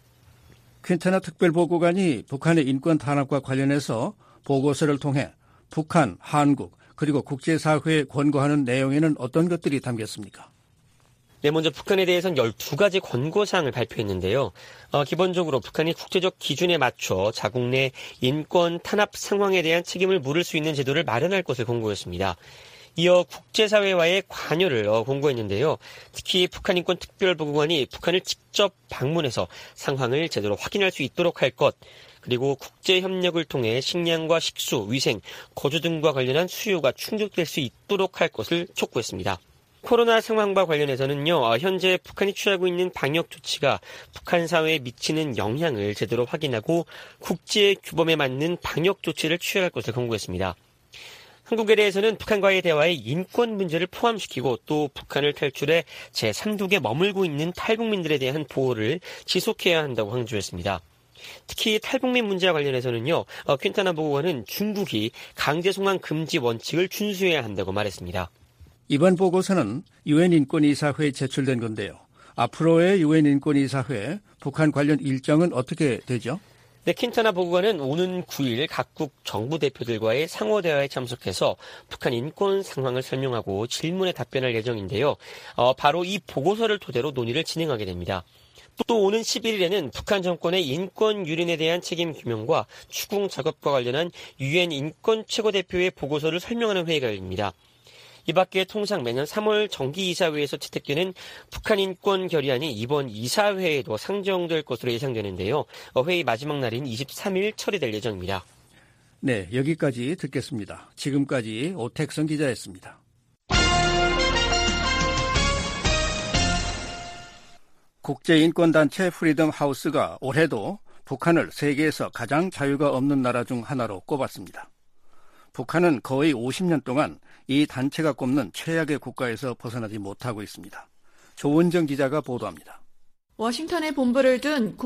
퀸타나 특별보고관이 북한의 인권 탄압과 관련해서 보고서를 통해 북한, 한국, 그리고 국제사회에 권고하는 내용에는 어떤 것들이 담겼습니까? 네, 먼저 북한에 대해서는 12가지 권고사항을 발표했는데요. 기본적으로 북한이 국제적 기준에 맞춰 자국 내 인권 탄압 상황에 대한 책임을 물을 수 있는 제도를 마련할 것을 권고했습니다. 이어 국제사회와의 관여를 권고했는데요. 특히 북한인권특별보고관이 북한을 직접 방문해서 상황을 제대로 확인할 수 있도록 할 것, 그리고 국제협력을 통해 식량과 식수, 위생, 거주 등과 관련한 수요가 충족될 수 있도록 할 것을 촉구했습니다. 코로나 상황과 관련해서는요, 현재 북한이 취하고 있는 방역 조치가 북한 사회에 미치는 영향을 제대로 확인하고 국제 규범에 맞는 방역 조치를 취할 것을 권고했습니다. 한국에 대해서는 북한과의 대화에 인권 문제를 포함시키고 또 북한을 탈출해 제3국에 머물고 있는 탈북민들에 대한 보호를 지속해야 한다고 강조했습니다. 특히 탈북민 문제와 관련해서는요, 퀸타나 보고관은 중국이 강제 송환 금지 원칙을 준수해야 한다고 말했습니다. 이번 보고서는 유엔 인권이사회에 제출된 건데요. 앞으로의 유엔 인권이사회 북한 관련 일정은 어떻게 되죠? 네, 퀸타나 보고관은 오는 9일 각국 정부 대표들과의 상호 대화에 참석해서 북한 인권 상황을 설명하고 질문에 답변할 예정인데요. 바로 이 보고서를 토대로 논의를 진행하게 됩니다. 또 오는 11일에는 북한 정권의 인권 유린에 대한 책임 규명과 추궁 작업과 관련한 유엔 인권 최고대표의 보고서를 설명하는 회의가 열립니다. 이 밖에 통상 매년 3월 정기이사회에서 채택되는 북한 인권 결의안이 이번 이사회에도 상정될 것으로 예상되는데요. 회의 마지막 날인 23일 처리될 예정입니다. 네, 여기까지 듣겠습니다. 지금까지 오택성 기자였습니다. 국제인권단체 프리덤 하우스가 올해도 북한을 세계에서 가장 자유가 없는 나라 중 하나로 꼽았습니다. 북한은 거의 50년 동안 이 단체가 꼽는 최악의 국가에서 벗어나지 못하고 있습니다. 조원정 기자가 보도합니다. 워싱턴에 본부를 둔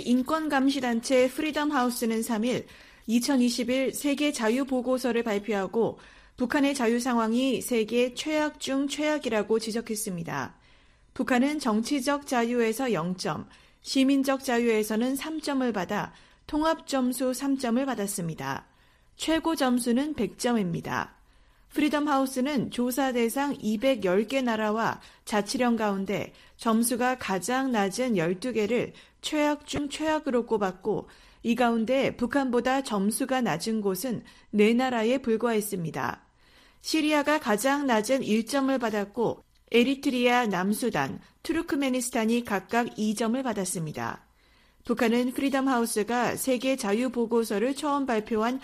국제인권감시단체 프리덤 하우스는 3일 2021 세계 자유 보고서를 발표하고 북한의 자유 상황이 세계 최악 중 최악이라고 지적했습니다. 북한은 정치적 자유에서 0점, 시민적 자유에서는 3점을 받아 통합 점수 3점을 받았습니다. 최고 점수는 100점입니다. 프리덤 하우스는 조사 대상 210개 나라와 자치령 가운데 점수가 가장 낮은 12개를 최악 중 최악으로 꼽았고 이 가운데 북한보다 점수가 낮은 곳은 4나라에 불과했습니다. 시리아가 가장 낮은 1점을 받았고 에리트리아, 남수단, 투르크메니스탄이 각각 2점을 받았습니다. 북한은 프리덤 하우스가 세계 자유 보고서를 처음 발표한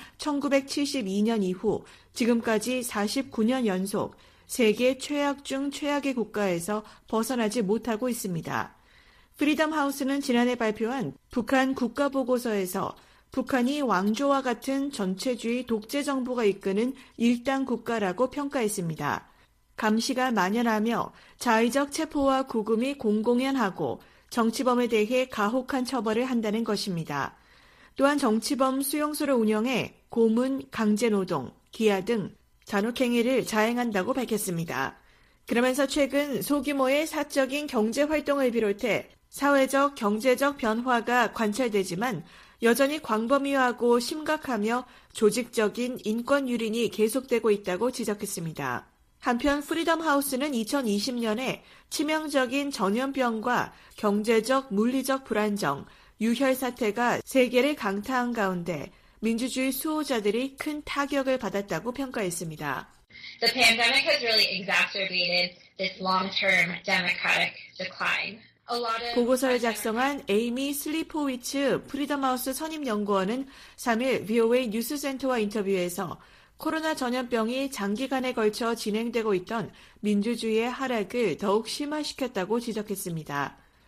1972년 이후 지금까지 49년 연속 세계 최악 중 최악의 국가에서 벗어나지 못하고 있습니다. 프리덤 하우스는 지난해 발표한 북한 국가보고서에서 북한이 왕조와 같은 전체주의 독재 정부가 이끄는 일당 국가라고 평가했습니다. 감시가 만연하며 자의적 체포와 구금이 공공연하고 정치범에 대해 가혹한 처벌을 한다는 것입니다. 또한 정치범 수용소를 운영해 고문, 강제노동, 기아 등 잔혹행위를 자행한다고 밝혔습니다. 그러면서 최근 소규모의 사적인 경제활동을 비롯해 사회적, 경제적 변화가 관찰되지만 여전히 광범위하고 심각하며 조직적인 인권 유린이 계속되고 있다고 지적했습니다. 한편 프리덤 하우스는 2020년에 치명적인 전염병과 경제적, 물리적 불안정, 유혈 사태가 세계를 강타한 가운데 민주주의 수호자들이 큰 타격을 받았다고 평가했습니다. The pandemic has really exacerbated this long-term democratic decline. 보고서를 작성한 에이미 슬리포위츠 프리덤 하우스 선임연구원은 3일 VOA 뉴스센터와 인터뷰에서 코로나 전염병이 장기간에 걸쳐 진행되고 있던 민주주의의 하락을 더욱 심화시켰다고 지적했습니다.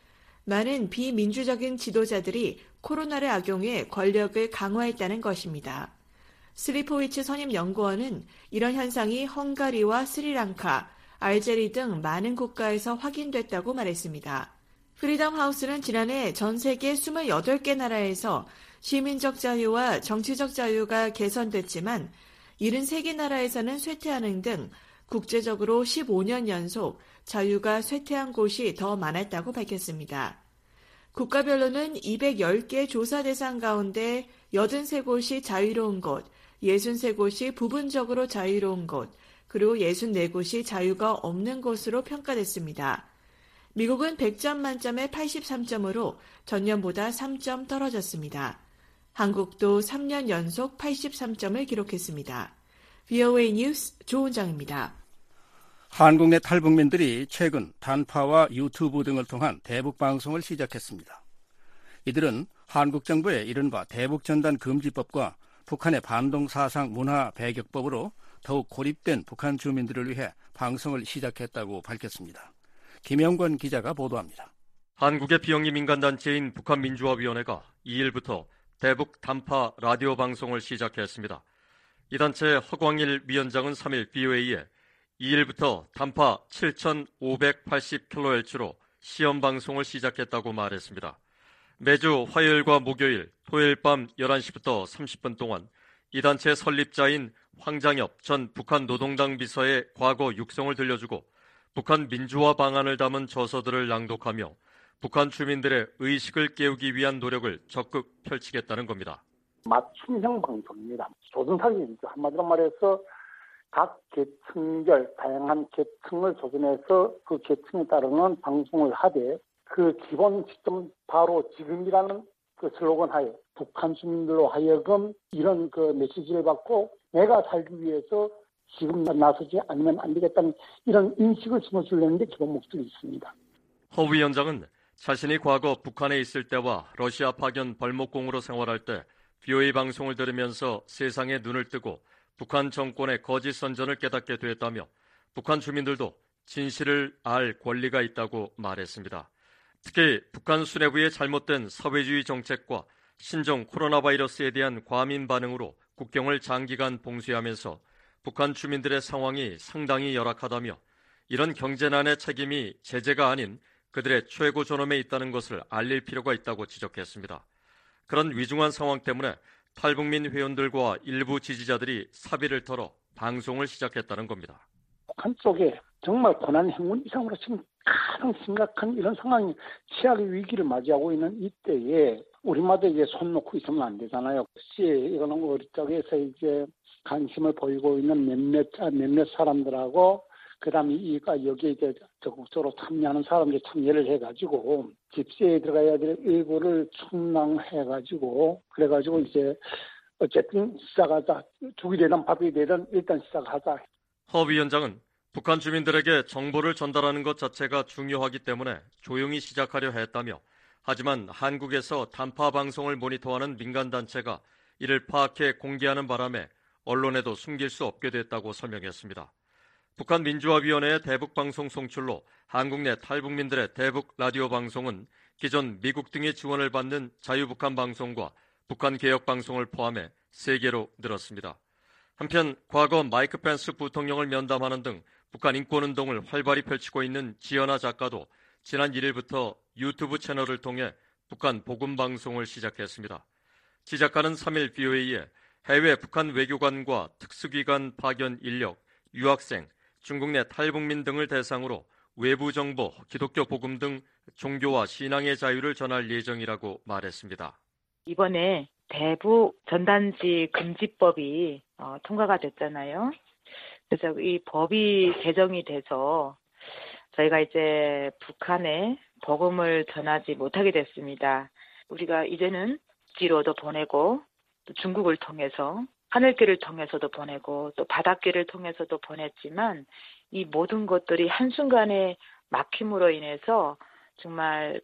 많은 비민주적인 지도자들이 코로나를 악용해 권력을 강화했다는 것입니다. 슬리포위츠 선임연구원은 이런 현상이 헝가리와 스리랑카, 알제리 등 많은 국가에서 확인됐다고 말했습니다. 프리덤 하우스는 지난해 전 세계 28개 나라에서 시민적 자유와 정치적 자유가 개선됐지만 73개 나라에서는 쇠퇴하는 등 국제적으로 15년 연속 자유가 쇠퇴한 곳이 더 많았다고 밝혔습니다. 국가별로는 210개 조사 대상 가운데 83곳이 자유로운 곳, 63곳이 부분적으로 자유로운 곳, 그리고 64곳이 자유가 없는 곳으로 평가됐습니다. 미국은 100점 만점에 83점으로 전년보다 3점 떨어졌습니다. 한국도 3년 연속 83점을 기록했습니다. VOA 뉴스 조은정입니다. 한국 내 탈북민들이 최근 단파와 유튜브 등을 통한 대북 방송을 시작했습니다. 이들은 한국 정부의 이른바 대북전단 금지법과 북한의 반동사상 문화 배격법으로 더욱 고립된 북한 주민들을 위해 방송을 시작했다고 밝혔습니다. 김영권 기자가 보도합니다. 한국의 비영리 민간단체인 북한민주화위원회가 2일부터 대북 단파 라디오 방송을 시작했습니다. 이 단체 허광일 위원장은 3일 VOA에 2일부터 단파 7,580kHz로 시험 방송을 시작했다고 말했습니다. 매주 화요일과 목요일, 토요일 밤 11시부터 30분 동안 이 단체 설립자인 황장엽 전 북한 노동당 비서의 과거 육성을 들려주고 북한 민주화 방안을 담은 저서들을 낭독하며 북한 주민들의 의식을 깨우기 위한 노력을 적극 펼치겠다는 겁니다. 맞춤형 방송입니다. 조선사기죠. 한마디로 말해서 각 계층별, 다양한 계층을 조선해서 그 계층에 따르는 방송을 하되 그 기본 시점 바로 지금이라는 그 슬로건 하에 북한 주민들로 하여금 이런 그 메시지를 받고 내가 살기 위해서 지금 나서지 않으면 안 되겠다는 이런 인식을 심어주려는 게 기본 목적이 있습니다. 허 위원장은 자신이 과거 북한에 있을 때와 러시아 파견 벌목공으로 생활할 때 VOA 방송을 들으면서 세상에 눈을 뜨고 북한 정권의 거짓 선전을 깨닫게 되었다며 북한 주민들도 진실을 알 권리가 있다고 말했습니다. 특히 북한 수뇌부의 잘못된 사회주의 정책과 신종 코로나 바이러스에 대한 과민 반응으로 국경을 장기간 봉쇄하면서 북한 주민들의 상황이 상당히 열악하다며 이런 경제난의 책임이 제재가 아닌 그들의 최고 존엄에 있다는 것을 알릴 필요가 있다고 지적했습니다. 그런 위중한 상황 때문에 탈북민 회원들과 일부 지지자들이 사비를 털어 방송을 시작했다는 겁니다. 북한 쪽에 정말 고난 행운 이상으로 지금 가장 심각한 이런 상황이 최악의 위기를 맞이하고 있는 이때에 우리마다 이제 손 놓고 있으면 안 되잖아요. 이거는 우리 쪽에서 이제 관심을 보이고 있는 몇몇 사람들하고 그다음에 여기에 이제 적극적으로 참여하는 사람들이 참여를 해가지고 집세에 들어가야 될 일부를 충당해가지고 그래가지고 이제 어쨌든 시작하자. 죽이 되든 밥이 되든 일단 시작하자. 허 위원장은 북한 주민들에게 정보를 전달하는 것 자체가 중요하기 때문에 조용히 시작하려 했다며 하지만 한국에서 단파 방송을 모니터하는 민간단체가 이를 파악해 공개하는 바람에 언론에도 숨길 수 없게 됐다고 설명했습니다. 북한민주화위원회의 대북방송 송출로 한국 내 탈북민들의 대북 라디오 방송은 기존 미국 등의 지원을 받는 자유북한 방송과 북한개혁방송을 포함해 3개로 늘었습니다. 한편 과거 마이크 펜스 부통령을 면담하는 등 북한 인권운동을 활발히 펼치고 있는 지연아 작가도 지난 1일부터 유튜브 채널을 통해 북한 복음방송을 시작했습니다. 지 작가는 3일 VOA에 해외 북한 외교관과 특수기관 파견 인력, 유학생, 중국 내 탈북민 등을 대상으로 외부 정보, 기독교 복음 등 종교와 신앙의 자유를 전할 예정이라고 말했습니다. 이번에 대북 전단지 금지법이 통과가 됐잖아요. 그래서 이 법이 제정이 돼서 저희가 이제 북한에 복음을 전하지 못하게 됐습니다. 우리가 이제는 지로도 보내고 또 중국을 통해서 하늘길을 통해서도 보내고 또 바닷길을 통해서도 보냈지만 이 모든 것들이 한순간에 막힘으로 인해서 정말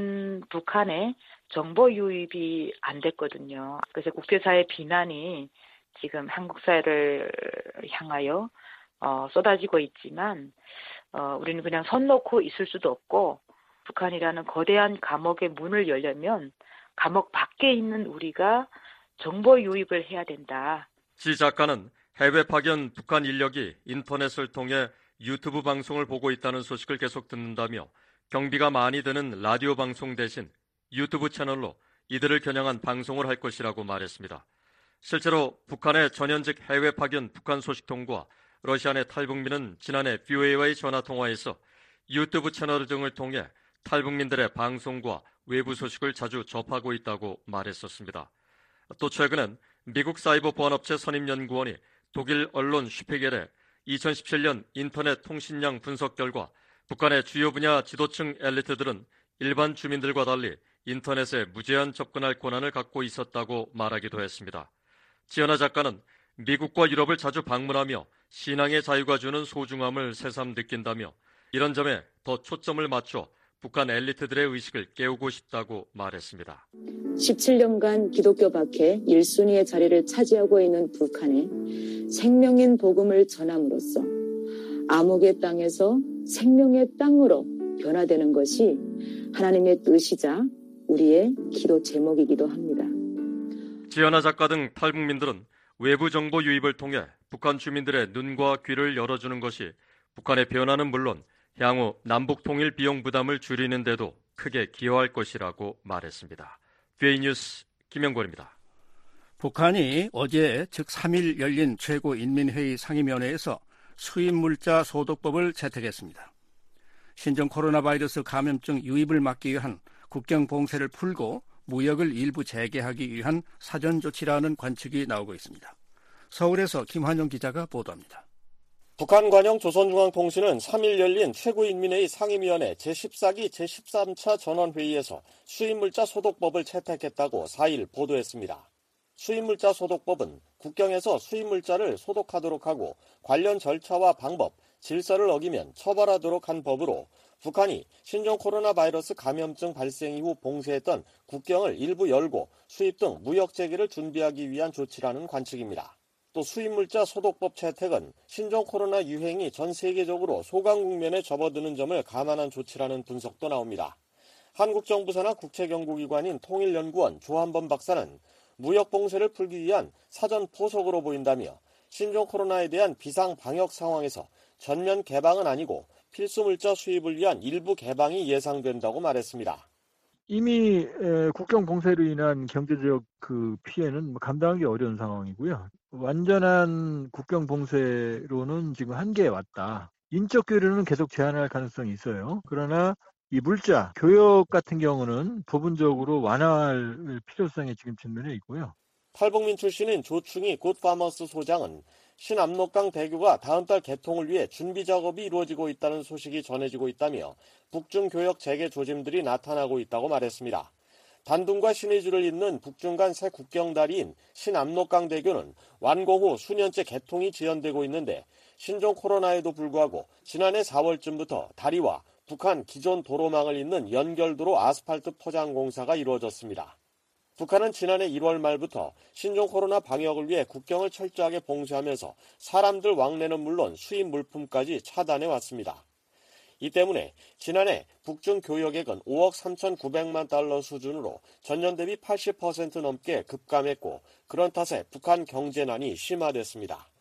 북한의 정보 유입이 안 됐거든요. 그래서 국제사회 비난이 지금 한국 사회를 향하여 쏟아지고 있지만 우리는 그냥 손 놓고 있을 수도 없고 북한이라는 거대한 감옥의 문을 열려면 감옥 밖에 있는 우리가 정보 유입을 해야 된다. 지 작가는 해외 파견 북한 인력이 인터넷을 통해 유튜브 방송을 보고 있다는 소식을 계속 듣는다며 경비가 많이 드는 라디오 방송 대신 유튜브 채널로 이들을 겨냥한 방송을 할 것이라고 말했습니다. 실제로 북한의 전현직 해외 파견 북한 소식통과 러시아 내 탈북민은 지난해 VOA와의 전화통화에서 유튜브 채널 등을 통해 탈북민들의 방송과 외부 소식을 자주 접하고 있다고 말했었습니다. 또 최근엔 미국 사이버 보안업체 선임연구원이 독일 언론 슈피겔에 2017년 인터넷 통신량 분석 결과 북한의 주요 분야 지도층 엘리트들은 일반 주민들과 달리 인터넷에 무제한 접근할 권한을 갖고 있었다고 말하기도 했습니다. 지연아 작가는 미국과 유럽을 자주 방문하며 신앙의 자유가 주는 소중함을 새삼 느낀다며 이런 점에 더 초점을 맞춰 북한 엘리트들의 의식을 깨우고 싶다고 말했습니다. 17년간 기독교 박해 1순위의 자리를 차지하고 있는 북한에 생명인 복음을 전함으로써 암흑의 땅에서 생명의 땅으로 변화되는 것이 하나님의 뜻이자 우리의 기도 제목이기도 합니다. 지연아 작가 등 탈북민들은 외부 정보 유입을 통해 북한 주민들의 눈과 귀를 열어주는 것이 북한의 변화는 물론 향후 남북 통일 비용 부담을 줄이는 데도 크게 기여할 것이라고 말했습니다. VA 뉴스 김영권입니다. 북한이 어제 즉 3일 열린 최고인민회의 상임위원회에서 수입물자 소독법을 채택했습니다. 신종 코로나 바이러스 감염증 유입을 막기 위한 국경 봉쇄를 풀고 무역을 일부 재개하기 위한 사전 조치라는 관측이 나오고 있습니다. 서울에서 김환영 기자가 보도합니다. 북한 관영 조선중앙통신은 3일 열린 최고인민회의 상임위원회 제14기 제13차 전원회의에서 수입물자 소독법을 채택했다고 4일 보도했습니다. 수입물자 소독법은 국경에서 수입물자를 소독하도록 하고 관련 절차와 방법, 질서를 어기면 처벌하도록 한 법으로 북한이 신종 코로나 바이러스 감염증 발생 이후 봉쇄했던 국경을 일부 열고 수입 등 무역 재개를 준비하기 위한 조치라는 관측입니다. 또 수입물자 소독법 채택은 신종 코로나 유행이 전 세계적으로 소강 국면에 접어드는 점을 감안한 조치라는 분석도 나옵니다. 한국 정부 산하 국책연구기관인 통일연구원 조한범 박사는 무역 봉쇄를 풀기 위한 사전 포석으로 보인다며 신종 코로나에 대한 비상 방역 상황에서 전면 개방은 아니고 필수 물자 수입을 위한 일부 개방이 예상된다고 말했습니다. 이미 국경 봉쇄로 인한 경제적 피해는 감당하기 어려운 상황이고요. 완전한 국경 봉쇄로는 지금 한계에 왔다. 인적 교류는 계속 제한할 가능성이 있어요. 그러나 이 물자, 교역 같은 경우는 부분적으로 완화할 필요성이 지금 측면에 있고요. 탈북민 출신인 조충희 굿파머스 소장은 신압록강 대교가 다음 달 개통을 위해 준비 작업이 이루어지고 있다는 소식이 전해지고 있다며 북중 교역 재개 조짐들이 나타나고 있다고 말했습니다. 단둥과 신의주를 잇는 북중 간 새 국경다리인 신압록강 대교는 완공 후 수년째 개통이 지연되고 있는데 신종 코로나에도 불구하고 지난해 4월쯤부터 다리와 북한 기존 도로망을 잇는 연결도로 아스팔트 포장 공사가 이루어졌습니다. 북한은 지난해 1월 말부터 신종 코로나 방역을 위해 국경을 철저하게 봉쇄하면서 사람들 왕래는 물론 수입 물품까지 차단해 왔습니다. 이 때문에 지난해 북중 교역액은 5억 3,900만 달러 수준으로 전년 대비 80% 넘게 급감했고 그런 탓에 북한 경제난이 심화됐습니다.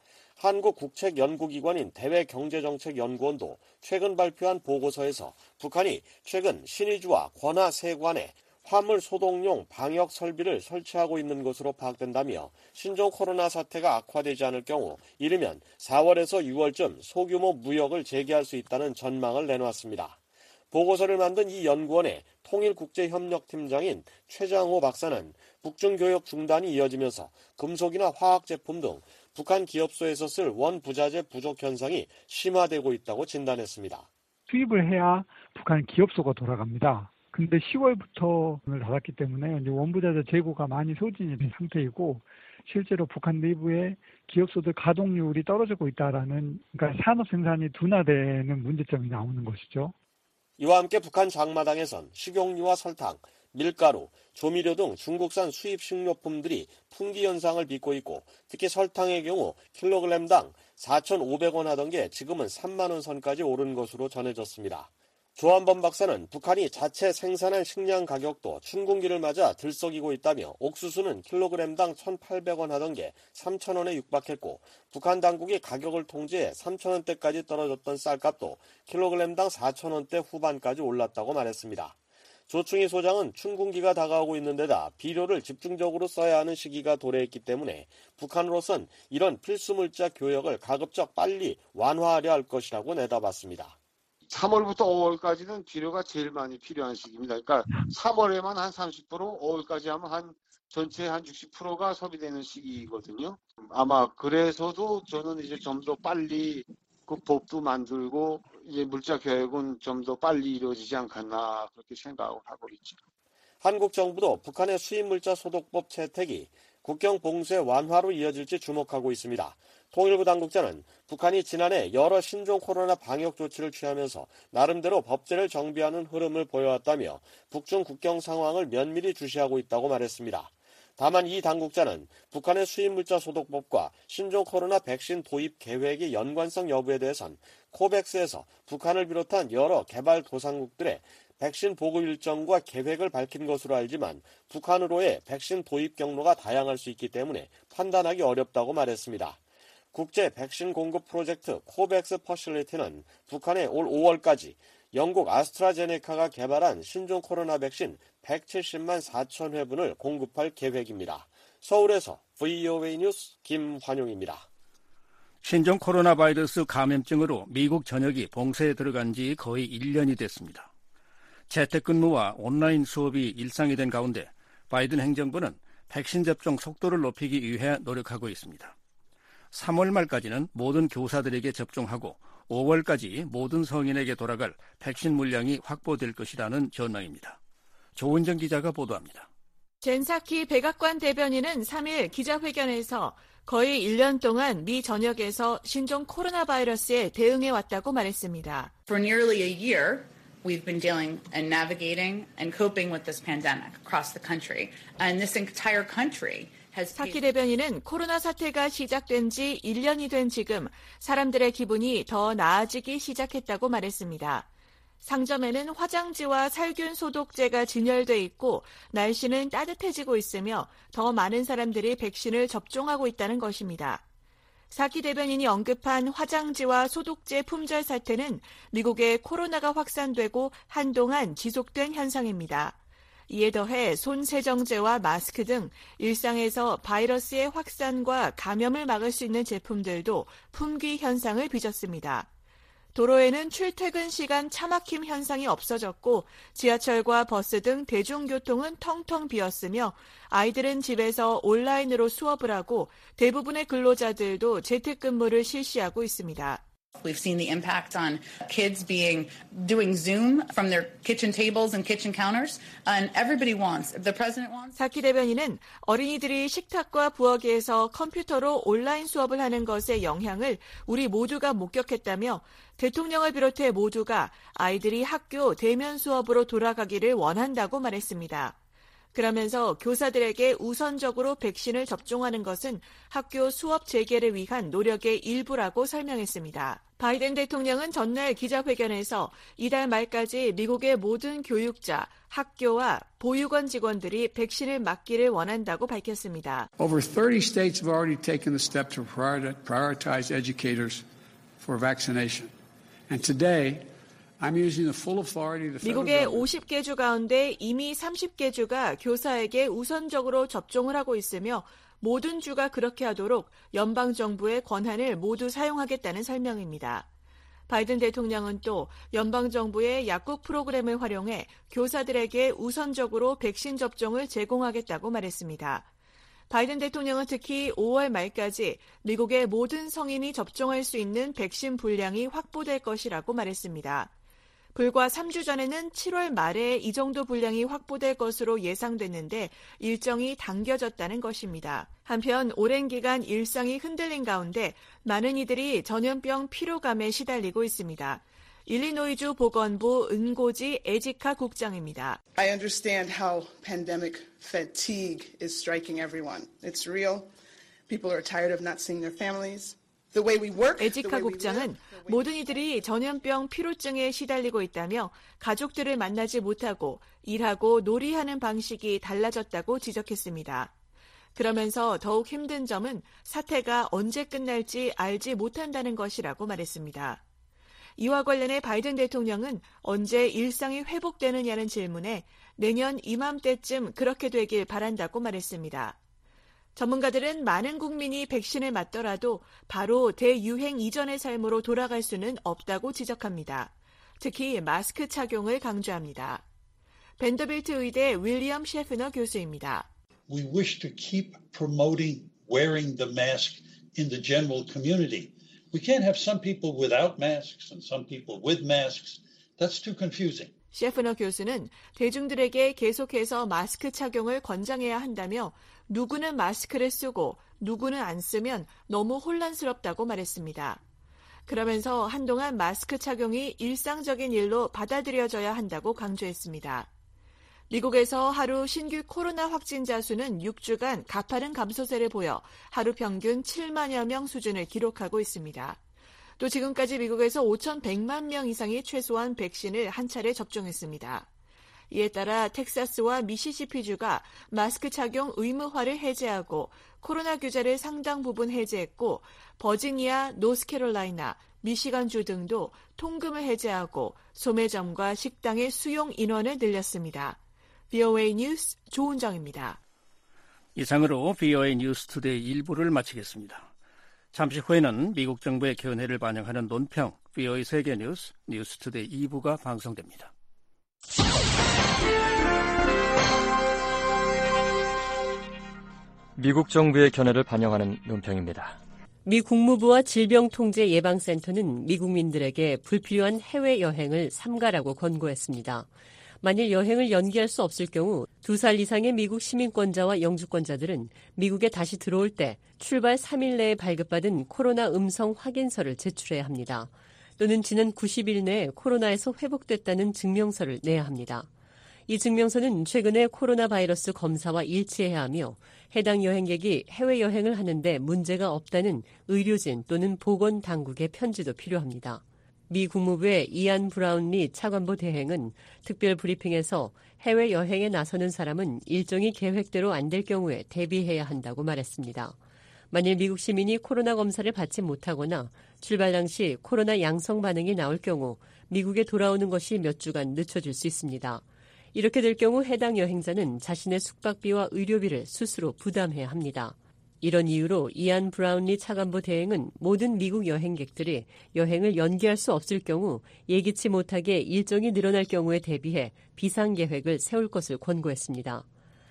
한국국책연구기관인 대외경제정책연구원도 최근 발표한 보고서에서 북한이 최근 신의주와 권하 세관에 화물 소독용 방역 설비를 설치하고 있는 것으로 파악된다며 신종 코로나 사태가 악화되지 않을 경우 이르면 4월에서 6월쯤 소규모 무역을 재개할 수 있다는 전망을 내놓았습니다. 보고서를 만든 이 연구원의 통일국제협력팀장인 최장호 박사는 북중 교역 중단이 이어지면서 금속이나 화학제품 등 북한 기업소에서 쓸 원부자재 부족 현상이 심화되고 있다고 진단했습니다. 수입을 해야 북한 기업소가 돌아갑니다. 근데 10월부터 문을 닫았기 때문에 이제 원부자재 재고가 많이 소진이 된 상태이고 실제로 북한 내부의 기업소들 가동률이 떨어지고 있다라는 그러니까 산업 생산이 둔화되는 문제점이 나오는 것이죠. 이와 함께 북한 장마당에선 식용유와 설탕, 밀가루, 조미료 등 중국산 수입 식료품들이 품귀 현상을 빚고 있고 특히 설탕의 경우 킬로그램당 4,500원 하던 게 지금은 3만 원 선까지 오른 것으로 전해졌습니다. 조한범 박사는 북한이 자체 생산한 식량 가격도 춘궁기를 맞아 들썩이고 있다며 옥수수는 킬로그램당 1,800원 하던 게 3,000원에 육박했고 북한 당국이 가격을 통제해 3,000원대까지 떨어졌던 쌀값도 킬로그램당 4,000원대 후반까지 올랐다고 말했습니다. 조충희 소장은 춘궁기가 다가오고 있는 데다 비료를 집중적으로 써야 하는 시기가 도래했기 때문에 북한으로선 이런 필수물자 교역을 가급적 빨리 완화하려 할 것이라고 내다봤습니다. 3월부터 5월까지는 비료가 제일 많이 필요한 시기입니다. 그러니까 3월에만 한 30%, 5월까지 하면 한 전체의 한 60%가 소비되는 시기거든요. 아마 그래서도 저는 이제 좀 더 빨리 그 법도 만들고 이제 물자 교역은 좀 더 빨리 이루어지지 않겠나 그렇게 생각을 하고 있죠. 한국 정부도 북한의 수입물자 소독법 채택이 국경 봉쇄 완화로 이어질지 주목하고 있습니다. 통일부 당국자는 북한이 지난해 여러 신종 코로나 방역 조치를 취하면서 나름대로 법제를 정비하는 흐름을 보여왔다며 북중 국경 상황을 면밀히 주시하고 있다고 말했습니다. 다만 이 당국자는 북한의 수입물자 소독법과 신종 코로나 백신 도입 계획의 연관성 여부에 대해선 코백스에서 북한을 비롯한 여러 개발도상국들의 백신 보급 일정과 계획을 밝힌 것으로 알지만 북한으로의 백신 도입 경로가 다양할 수 있기 때문에 판단하기 어렵다고 말했습니다. 국제 백신 공급 프로젝트 코백스 퍼실리티는 북한에 올 5월까지 영국 아스트라제네카가 개발한 신종 코로나 백신 170만 4천 회분을 공급할 계획입니다. 서울에서 VOA 뉴스 김환용입니다. 신종 코로나 바이러스 감염증으로 미국 전역이 봉쇄에 들어간 지 거의 1년이 됐습니다. 재택근무와 온라인 수업이 일상이 된 가운데 바이든 행정부는 백신 접종 속도를 높이기 위해 노력하고 있습니다. 3월 말까지는 모든 교사들에게 접종하고 5월까지 모든 성인에게 돌아갈 백신 물량이 확보될 것이라는 전망입니다. 조은정 기자가 보도합니다. 젠 사키 백악관 대변인은 3일 기자회견에서 거의 1년 동안 미 전역에서 신종 코로나 바이러스에 대응해 왔다고 말했습니다. For nearly a year, we've been dealing and navigating and coping with this pandemic across the country. And this entire country 사키 대변인은 코로나 사태가 시작된 지 1년이 된 지금 사람들의 기분이 더 나아지기 시작했다고 말했습니다. 상점에는 화장지와 살균 소독제가 진열돼 있고 날씨는 따뜻해지고 있으며 더 많은 사람들이 백신을 접종하고 있다는 것입니다. 사키 대변인이 언급한 화장지와 소독제 품절 사태는 미국의 코로나가 확산되고 한동안 지속된 현상입니다. 이에 더해 손 세정제와 마스크 등 일상에서 바이러스의 확산과 감염을 막을 수 있는 제품들도 품귀 현상을 빚었습니다. 도로에는 출퇴근 시간 차막힘 현상이 없어졌고 지하철과 버스 등 대중교통은 텅텅 비었으며 아이들은 집에서 온라인으로 수업을 하고 대부분의 근로자들도 재택근무를 실시하고 있습니다. We've seen the impact on kids doing Zoom from their kitchen tables and kitchen counters, and everybody wants, if the president wants. 사키 대변인은 어린이들이 식탁과 부엌에서 컴퓨터로 온라인 수업을 하는 것의 영향을 우리 모두가 목격했다며 대통령을 비롯해 모두가 아이들이 학교 대면 수업으로 돌아가기를 원한다고 말했습니다. 그러면서 교사들에게 우선적으로 백신을 접종하는 것은 학교 수업 재개를 위한 노력의 일부라고 설명했습니다. 바이든 대통령은 전날 기자회견에서 이달 말까지 미국의 모든 교육자, 학교와 보육원 직원들이 백신을 맞기를 원한다고 밝혔습니다. Over 30 states have already taken the step to prioritize educators for vaccination. And today, 미국의 50개 주 가운데 이미 30개 주가 교사에게 우선적으로 접종을 하고 있으며 모든 주가 그렇게 하도록 연방정부의 권한을 모두 사용하겠다는 설명입니다. 바이든 대통령은 또 연방정부의 약국 프로그램을 활용해 교사들에게 우선적으로 백신 접종을 제공하겠다고 말했습니다. 바이든 대통령은 특히 5월 말까지 미국의 모든 성인이 접종할 수 있는 백신 분량이 확보될 것이라고 말했습니다. 불과 3주 전에는 7월 말에 이 정도 분량이 확보될 것으로 예상됐는데 일정이 당겨졌다는 것입니다. 한편 오랜 기간 일상이 흔들린 가운데 많은 이들이 전염병 피로감에 시달리고 있습니다. 일리노이주 보건부 은고지 에지카 국장입니다. I understand how pandemic fatigue is striking everyone. It's real. People are tired of not seeing their families. 에지카 국장은 모든 이들이 전염병 피로증에 시달리고 있다며 가족들을 만나지 못하고 일하고 놀이하는 방식이 달라졌다고 지적했습니다. 그러면서 더욱 힘든 점은 사태가 언제 끝날지 알지 못한다는 것이라고 말했습니다. 이와 관련해 바이든 대통령은 언제 일상이 회복되느냐는 질문에 내년 이맘때쯤 그렇게 되길 바란다고 말했습니다. 전문가들은 많은 국민이 백신을 맞더라도 바로 대유행 이전의 삶으로 돌아갈 수는 없다고 지적합니다. 특히 마스크 착용을 강조합니다. 밴더빌트 의대 윌리엄 셰프너 교수입니다. We wish to keep promoting wearing the mask in the general community. We can't have some people without masks and some people with masks. That's too confusing. 셰프너 교수는 대중들에게 계속해서 마스크 착용을 권장해야 한다며 누구는 마스크를 쓰고 누구는 안 쓰면 너무 혼란스럽다고 말했습니다. 그러면서 한동안 마스크 착용이 일상적인 일로 받아들여져야 한다고 강조했습니다. 미국에서 하루 신규 코로나 확진자 수는 6주간 가파른 감소세를 보여 하루 평균 7만여 명 수준을 기록하고 있습니다. 또 지금까지 미국에서 5,100만 명 이상이 최소한 백신을 한 차례 접종했습니다. 이에 따라 텍사스와 미시시피주가 마스크 착용 의무화를 해제하고 코로나 규제를 상당 부분 해제했고 버지니아, 노스캐롤라이나, 미시간주 등도 통금을 해제하고 소매점과 식당의 수용 인원을 늘렸습니다. VOA 뉴스 조은정입니다. 이상으로 VOA 뉴스 투데이 1부를 마치겠습니다. 잠시 후에는 미국 정부의 견해를 반영하는 논평 VOA 세계 뉴스 뉴스투데이 2부가 방송됩니다. 미국 정부의 견해를 반영하는 논평입니다. 미 국무부와 질병통제예방센터는 미국민들에게 불필요한 해외 여행을 삼가라고 권고했습니다. 만일 여행을 연기할 수 없을 경우 2살 이상의 미국 시민권자와 영주권자들은 미국에 다시 들어올 때 출발 3일 내에 발급받은 코로나 음성 확인서를 제출해야 합니다. 또는 지난 90일 내에 코로나에서 회복됐다는 증명서를 내야 합니다. 이 증명서는 최근에 코로나 바이러스 검사와 일치해야 하며 해당 여행객이 해외여행을 하는데 문제가 없다는 의료진 또는 보건당국의 편지도 필요합니다. 미 국무부의 이안 브라운리 차관보 대행은 특별 브리핑에서 해외여행에 나서는 사람은 일정이 계획대로 안 될 경우에 대비해야 한다고 말했습니다. 만일 미국 시민이 코로나 검사를 받지 못하거나 출발 당시 코로나 양성 반응이 나올 경우 미국에 돌아오는 것이 몇 주간 늦춰질 수 있습니다. 이렇게 될 경우 해당 여행자는 자신의 숙박비와 의료비를 스스로 부담해야 합니다. 이런 이유로 이안 브라운리 차관보 대행은 모든 미국 여행객들이 여행을 연기할 수 없을 경우 예기치 못하게 일정이 늘어날 경우에 대비해 비상계획을 세울 것을 권고했습니다.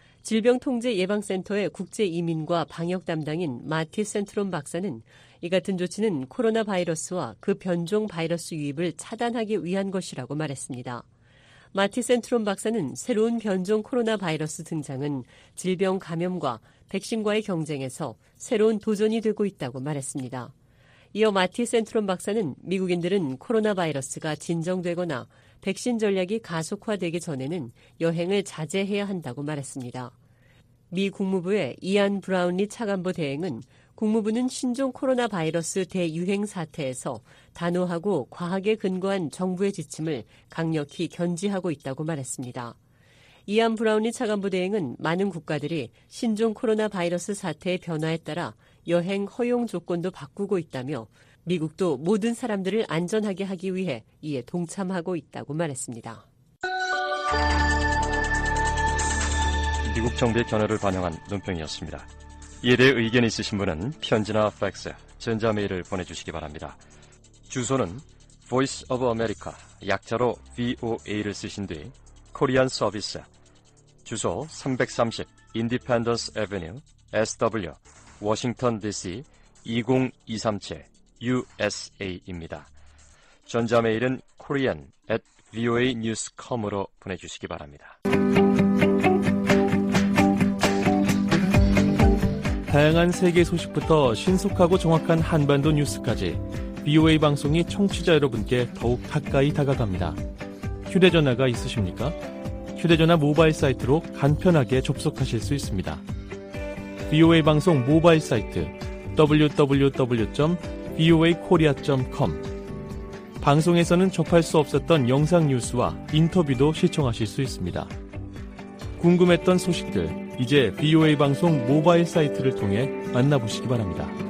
질병통제예방센터의 국제이민과 방역 담당인 마티 센트롬 박사는 이 같은 조치는 코로나 바이러스와 그 변종 바이러스 유입을 차단하기 위한 것이라고 말했습니다. 마티 센트롬 박사는 새로운 변종 코로나 바이러스 등장은 질병 감염과 백신과의 경쟁에서 새로운 도전이 되고 있다고 말했습니다. 이어 마티 센트롬 박사는 미국인들은 코로나 바이러스가 진정되거나 백신 전략이 가속화되기 전에는 여행을 자제해야 한다고 말했습니다. 미 국무부의 이안 브라운리 차관보 대행은 국무부는 신종 코로나 바이러스 대유행 사태에서 단호하고 과학에 근거한 정부의 지침을 강력히 견지하고 있다고 말했습니다. 이안 브라운리 차관보 대행은 많은 국가들이 신종 코로나 바이러스 사태의 변화에 따라 여행 허용 조건도 바꾸고 있다며 미국도 모든 사람들을 안전하게 하기 위해 이에 동참하고 있다고 말했습니다. 미국 정부의 견해를 반영한 논평이었습니다. 이에 대해 의견 있으신 분은 편지나 팩스, 전자메일을 보내주시기 바랍니다. 주소는 Voice of America, 약자로 VOA를 쓰신 뒤 코리안 서비스, 주소 330 Independence Avenue, SW, 워싱턴 DC 20237 USA입니다. 전자메일은 korean@voanews.com으로 보내주시기 바랍니다. 다양한 세계 소식부터 신속하고 정확한 한반도 뉴스까지 VOA 방송이 청취자 여러분께 더욱 가까이 다가갑니다. 휴대전화가 있으십니까? 휴대전화 모바일 사이트로 간편하게 접속하실 수 있습니다. VOA 방송 모바일 사이트 www.voanews.com voakorea.com. 방송에서는 접할 수 없었던 영상 뉴스와 인터뷰도 시청하실 수 있습니다. 궁금했던 소식들, 이제 VOA 방송 모바일 사이트를 통해 만나보시기 바랍니다.